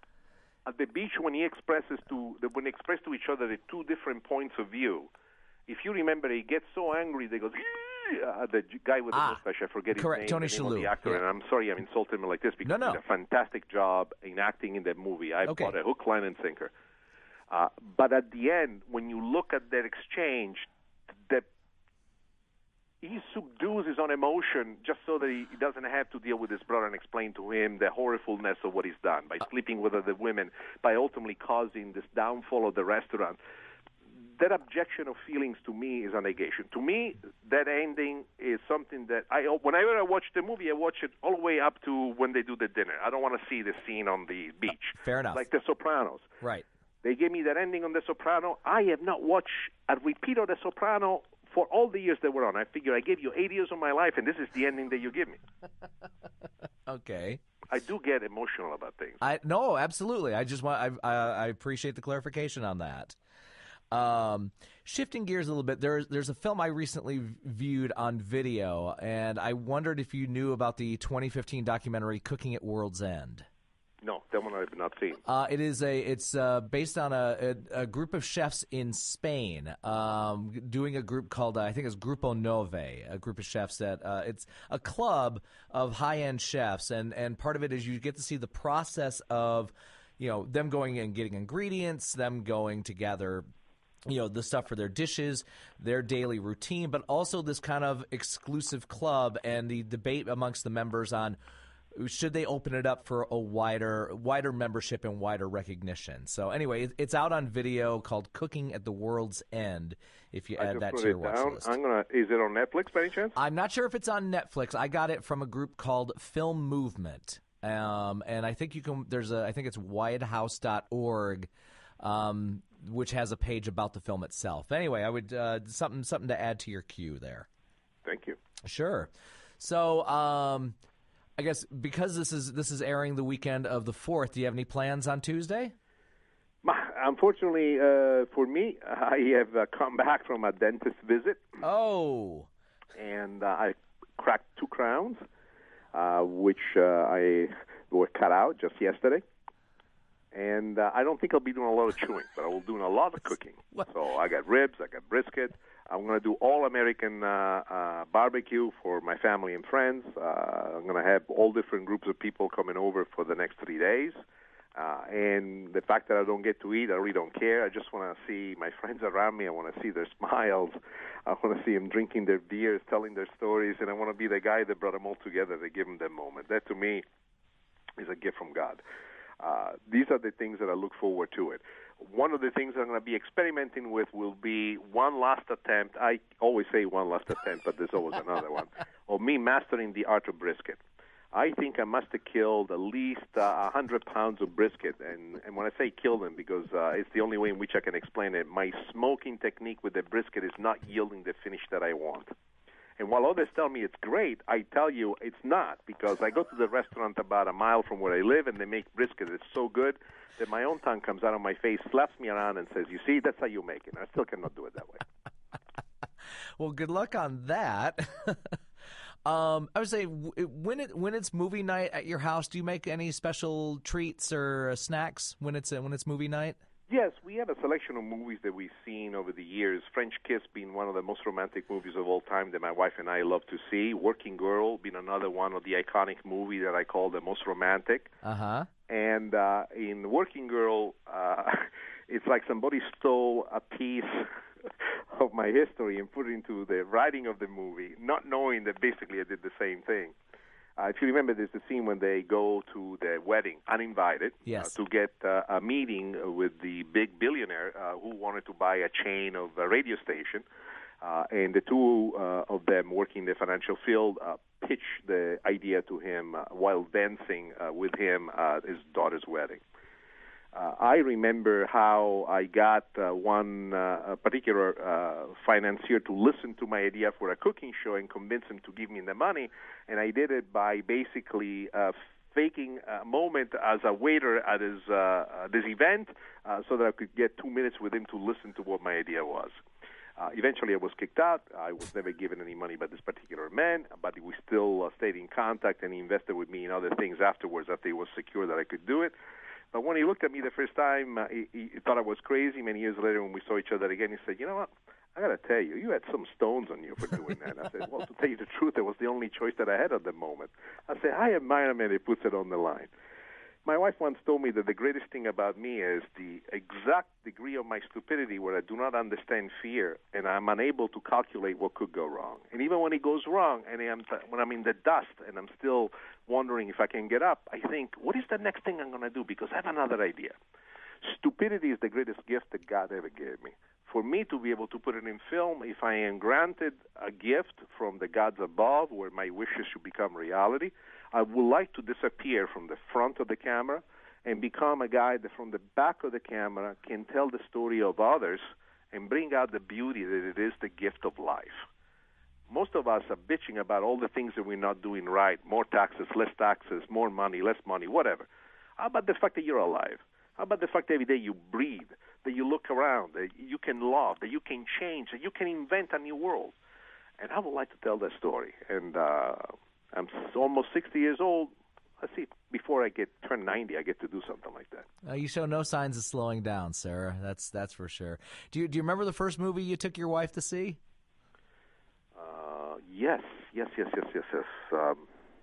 At the beach, when he expresses to when they express to each other the two different points of view, if you remember, he gets so angry they goes. Uh, the guy with the ah, mustache, I forget his correct. name, Tony the name Shalhoub. of the actor, yeah. and I'm sorry I'm insulting him like this because no, no. he did a fantastic job in acting in that movie. I okay. bought a hook, line, and sinker. Uh, but at the end, when you look at that exchange, that he subdues his own emotion just so that he, he doesn't have to deal with his brother and explain to him the horrifulness of what he's done by sleeping with other women, by ultimately causing this downfall of the restaurant. That objection of feelings to me is a negation. To me, that ending is something that I, whenever I watch the movie, I watch it all the way up to when they do the dinner. I don't want to see the scene on the beach. Fair enough. Like The Sopranos. Right. They gave me that ending on The Soprano. I have not watched a repeat of The Soprano for all the years they were on. I figure I gave you eight years of my life, and this is the ending that you give me. Okay. I do get emotional about things. I no, absolutely. I just want. I I, I appreciate the clarification on that. Um, shifting gears a little bit, there's there's a film I recently viewed on video, and I wondered if you knew about the twenty fifteen documentary "Cooking at World's End." No, that one I've not seen. Uh, it is a it's uh, based on a, a, a group of chefs in Spain, um, doing a group called uh, I think it's Grupo Nove, a group of chefs that uh, it's a club of high end chefs, and and part of it is you get to see the process of, you know, them going and getting ingredients, them going to gather, you know, the stuff for their dishes, their daily routine, but also this kind of exclusive club and the debate amongst the members on should they open it up for a wider wider membership and wider recognition. So anyway, it's out on video called Cooking at the World's End, if you I add that put to your it watch down. list. I'm gonna, is it on Netflix by any chance? I'm not sure if it's on Netflix. I got it from a group called Film Movement. Um, and I think you can, there's a, I think it's white house dot org, um, which has a page about the film itself. Anyway, I would, uh, something, something to add to your queue there. Thank you. Sure. So, um, I guess because this is this is airing the weekend of the fourth, do you have any plans on Tuesday? Unfortunately, uh, for me, I have uh, come back from a dentist visit. Oh. And uh, I cracked two crowns, uh, which uh, I were cut out just yesterday. And uh, I don't think I'll be doing a lot of chewing, but I will be doing a lot of cooking. So I got ribs, I got brisket. I'm going to do all-American uh, uh, barbecue for my family and friends. Uh, I'm going to have all different groups of people coming over for the next three days. Uh, and the fact that I don't get to eat, I really don't care. I just want to see my friends around me. I want to see their smiles. I want to see them drinking their beers, telling their stories, and I want to be the guy that brought them all together to give them that moment. That, to me, is a gift from God. Uh, these are the things that I look forward to it. One of the things I'm going to be experimenting with will be one last attempt. I always say one last attempt, but there's always another one, of me mastering the art of brisket. I think I must have killed at least uh, one hundred pounds of brisket. And, and when I say kill them, because uh, it's the only way in which I can explain it, my smoking technique with the brisket is not yielding the finish that I want. And while others tell me it's great, I tell you it's not, because I go to the restaurant about a mile from where I live, and they make brisket. It's so good that my own tongue comes out of my face, slaps me around, and says, you see, that's how you make it. I still cannot do it that way. Well, good luck on that. um, I would say, when it when it's movie night at your house, do you make any special treats or snacks when it's when it's movie night? Yes, we have a selection of movies that we've seen over the years. French Kiss being one of the most romantic movies of all time that my wife and I love to see. Working Girl being another one of the iconic movies that I call the most romantic. Uh-huh. And uh, in Working Girl, uh, it's like somebody stole a piece of my history and put it into the writing of the movie, not knowing that basically I did the same thing. Uh, if you remember, there's the scene when they go to the wedding, uninvited, yes. uh, to get uh, a meeting with the big billionaire uh, who wanted to buy a chain of a radio station. Uh, and the two uh, of them working in the financial field uh, pitch the idea to him uh, while dancing uh, with him at his daughter's wedding. Uh, I remember how I got uh, one uh, particular uh, financier to listen to my idea for a cooking show and convince him to give me the money, and I did it by basically uh, faking a moment as a waiter at his uh, this event uh, so that I could get two minutes with him to listen to what my idea was. Uh, eventually, I was kicked out. I was never given any money by this particular man, but we still uh, stayed in contact, and he invested with me in other things afterwards after he was secure that I could do it. But when he looked at me the first time, uh, he, he thought I was crazy. Many years later, when we saw each other again, he said, you know what, I got to tell you, you had some stones on you for doing that. I said, well, to tell you the truth, it was the only choice that I had at the moment. I said, I admire a man who puts it on the line. My wife once told me that the greatest thing about me is the exact degree of my stupidity where I do not understand fear and I'm unable to calculate what could go wrong. And even when it goes wrong and I'm th- when I'm in the dust and I'm still wondering if I can get up, I think, what is the next thing I'm going to do? Because I have another idea. Stupidity is the greatest gift that God ever gave me. For me to be able to put it in film, if I am granted a gift from the gods above where my wishes should become reality, I would like to disappear from the front of the camera and become a guy that from the back of the camera can tell the story of others and bring out the beauty that it is the gift of life. Most of us are bitching about all the things that we're not doing right, more taxes, less taxes, more money, less money, whatever. How about the fact that you're alive? How about the fact that every day you breathe, that you look around, that you can love, that you can change, that you can invent a new world? And I would like to tell that story. And uh, I'm almost sixty years old. Let's see, before I get turn ninety, I get to do something like that. Uh, you show no signs of slowing down, Sarah. That's that's for sure. Do you do you remember the first movie you took your wife to see? Uh, yes, yes, yes, yes, yes, yes. Um,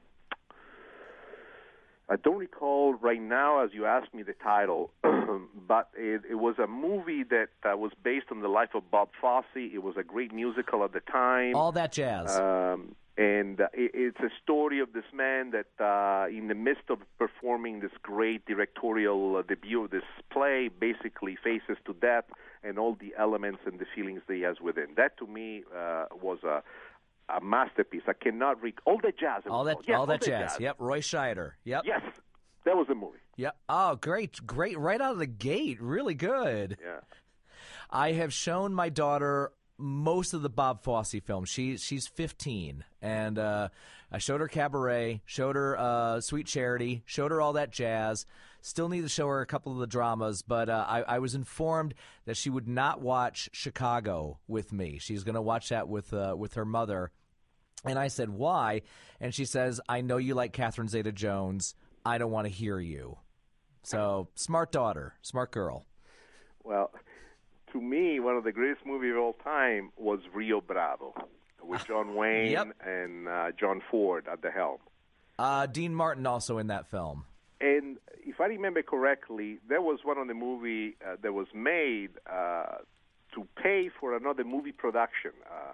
I don't recall right now as you asked me the title, but it, it was a movie that uh, was based on the life of Bob Fosse. It was a great musical at the time. All That Jazz. Um, and uh, it, it's a story of this man that uh, in the midst of performing this great directorial uh, debut of this play basically faces to death and all the elements and the feelings that he has within. That to me uh, was a A masterpiece. I cannot read all the jazz. All that, yeah, all, all that jazz. jazz. Yep, Roy Scheider. Yep. Yes, that was the movie. Yep. Oh, great, great! Right out of the gate, really good. Yeah. I have shown my daughter most of the Bob Fosse films. She she's fifteen, and uh, I showed her Cabaret, showed her uh, Sweet Charity, showed her All That Jazz. Still need to show her a couple of the dramas, but uh, I, I was informed that she would not watch Chicago with me. She's going to watch that with uh, with her mother. And I said, why? And she says, I know you like Catherine Zeta-Jones. I don't want to hear you. So smart daughter, smart girl. Well, to me, one of the greatest movies of all time was Rio Bravo, with John Wayne Yep. and uh, John Ford at the helm. Uh, Dean Martin also in that film. And if I remember correctly, that was one of the movie uh, that was made uh, to pay for another movie production. Uh,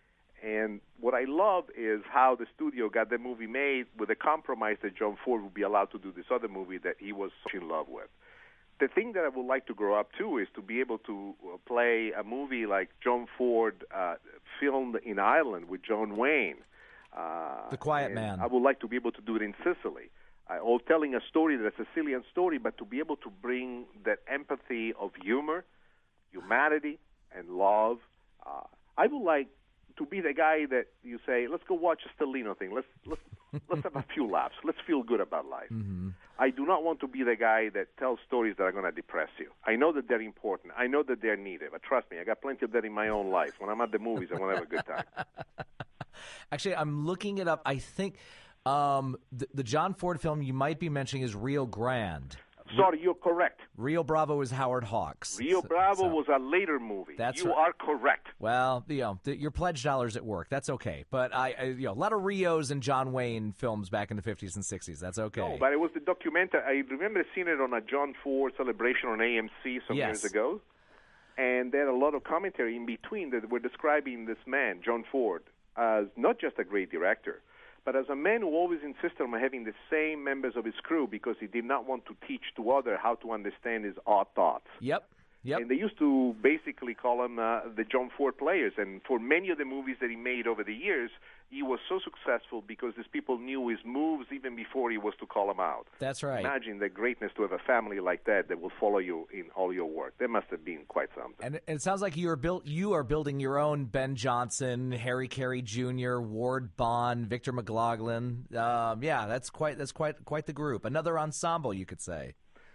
and what I love is how the studio got the movie made with a compromise that John Ford would be allowed to do this other movie that he was so in love with. The thing that I would like to grow up to is to be able to play a movie like John Ford uh, filmed in Ireland with John Wayne. Uh, The Quiet and Man. I would like to be able to do it in Sicily. Uh, or telling a story, that's a Sicilian story, but to be able to bring that empathy of humor, humanity, and love. Uh, I would like to be the guy that you say, let's go watch a Stellino thing. Let's let's let's have a few laughs. Let's feel good about life. Mm-hmm. I do not want to be the guy that tells stories that are going to depress you. I know that they're important. I know that they're needed. But trust me, I got plenty of that in my own life. When I'm at the movies, I want to have a good time. Actually, I'm looking it up. I think um, the, the John Ford film you might be mentioning is Rio Grande. Sorry, you're correct. Rio Bravo is Howard Hawks. Rio So- Bravo so- was a later movie. That's you right. are correct. Well, you know, the, your pledge dollars at work. That's okay. But I, I, you know, a lot of Rios and John Wayne films back in the fifties and sixties. That's okay. No, but it was the documentary. I remember seeing it on a John Ford celebration on A M C some Yes. years ago. And there are a lot of commentary in between that were describing this man, John Ford, as not just a great director, but as a man who always insisted on having the same members of his crew because he did not want to teach to others how to understand his odd thoughts. Yep. Yep. And they used to basically call him uh, the John Ford players. And for many of the movies that he made over the years, he was so successful because these people knew his moves even before he was to call them out. That's right. Imagine the greatness to have a family like that that will follow you in all your work. That must have been quite something. And it, it sounds like you are built. You are building your own Ben Johnson, Harry Carey Junior, Ward Bond, Victor McLaughlin. Um, yeah, that's quite that's quite quite the group. Another ensemble, you could say.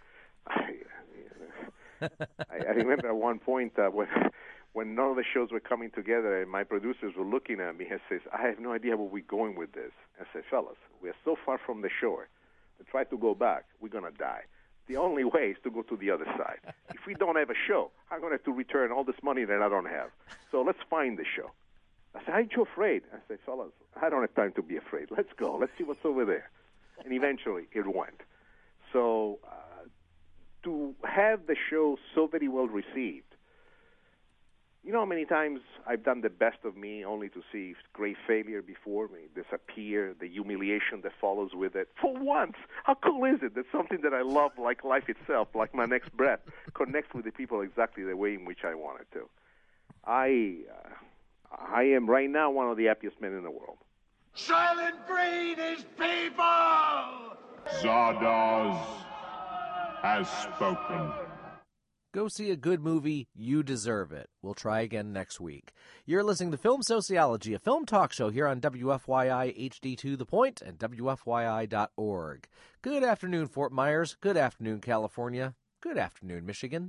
I, I remember at one point uh, when when none of the shows were coming together and my producers were looking at me and says, I have no idea where we're going with this. I said, fellas, we are so far from the shore. To try to go back, we're going to die. The only way is to go to the other side. If we don't have a show, I'm going to have to return all this money that I don't have. So let's find the show. I said, aren't you afraid? I said, fellas, I don't have time to be afraid. Let's go. Let's see what's over there. And eventually it went. So uh, to have the show so very well received, you know how many times I've done the best of me only to see great failure before me, disappear, the humiliation that follows with it. For once, how cool is it that something that I love like life itself, like my next breath, connects with the people exactly the way in which I want it to? I, uh, I am right now one of the happiest men in the world. Silent Green is people! Zardoz has spoken. Go see a good movie. You deserve it. We'll try again next week. You're listening to Film Sociology, a film talk show here on W F Y I H D two The Point and W F Y I dot org. Good afternoon, Fort Myers. Good afternoon, California. Good afternoon, Michigan.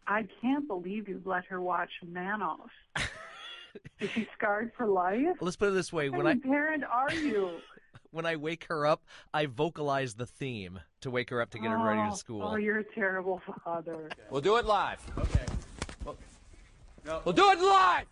I can't believe you've let her watch Manos. Is she scarred for life? Let's put it this way: What when kind I of parent are you? when I wake her up, I vocalize the theme to wake her up to get her ready Oh, to school. Oh, you're a terrible father. We'll do it live. Okay. We'll, no. We'll do it live!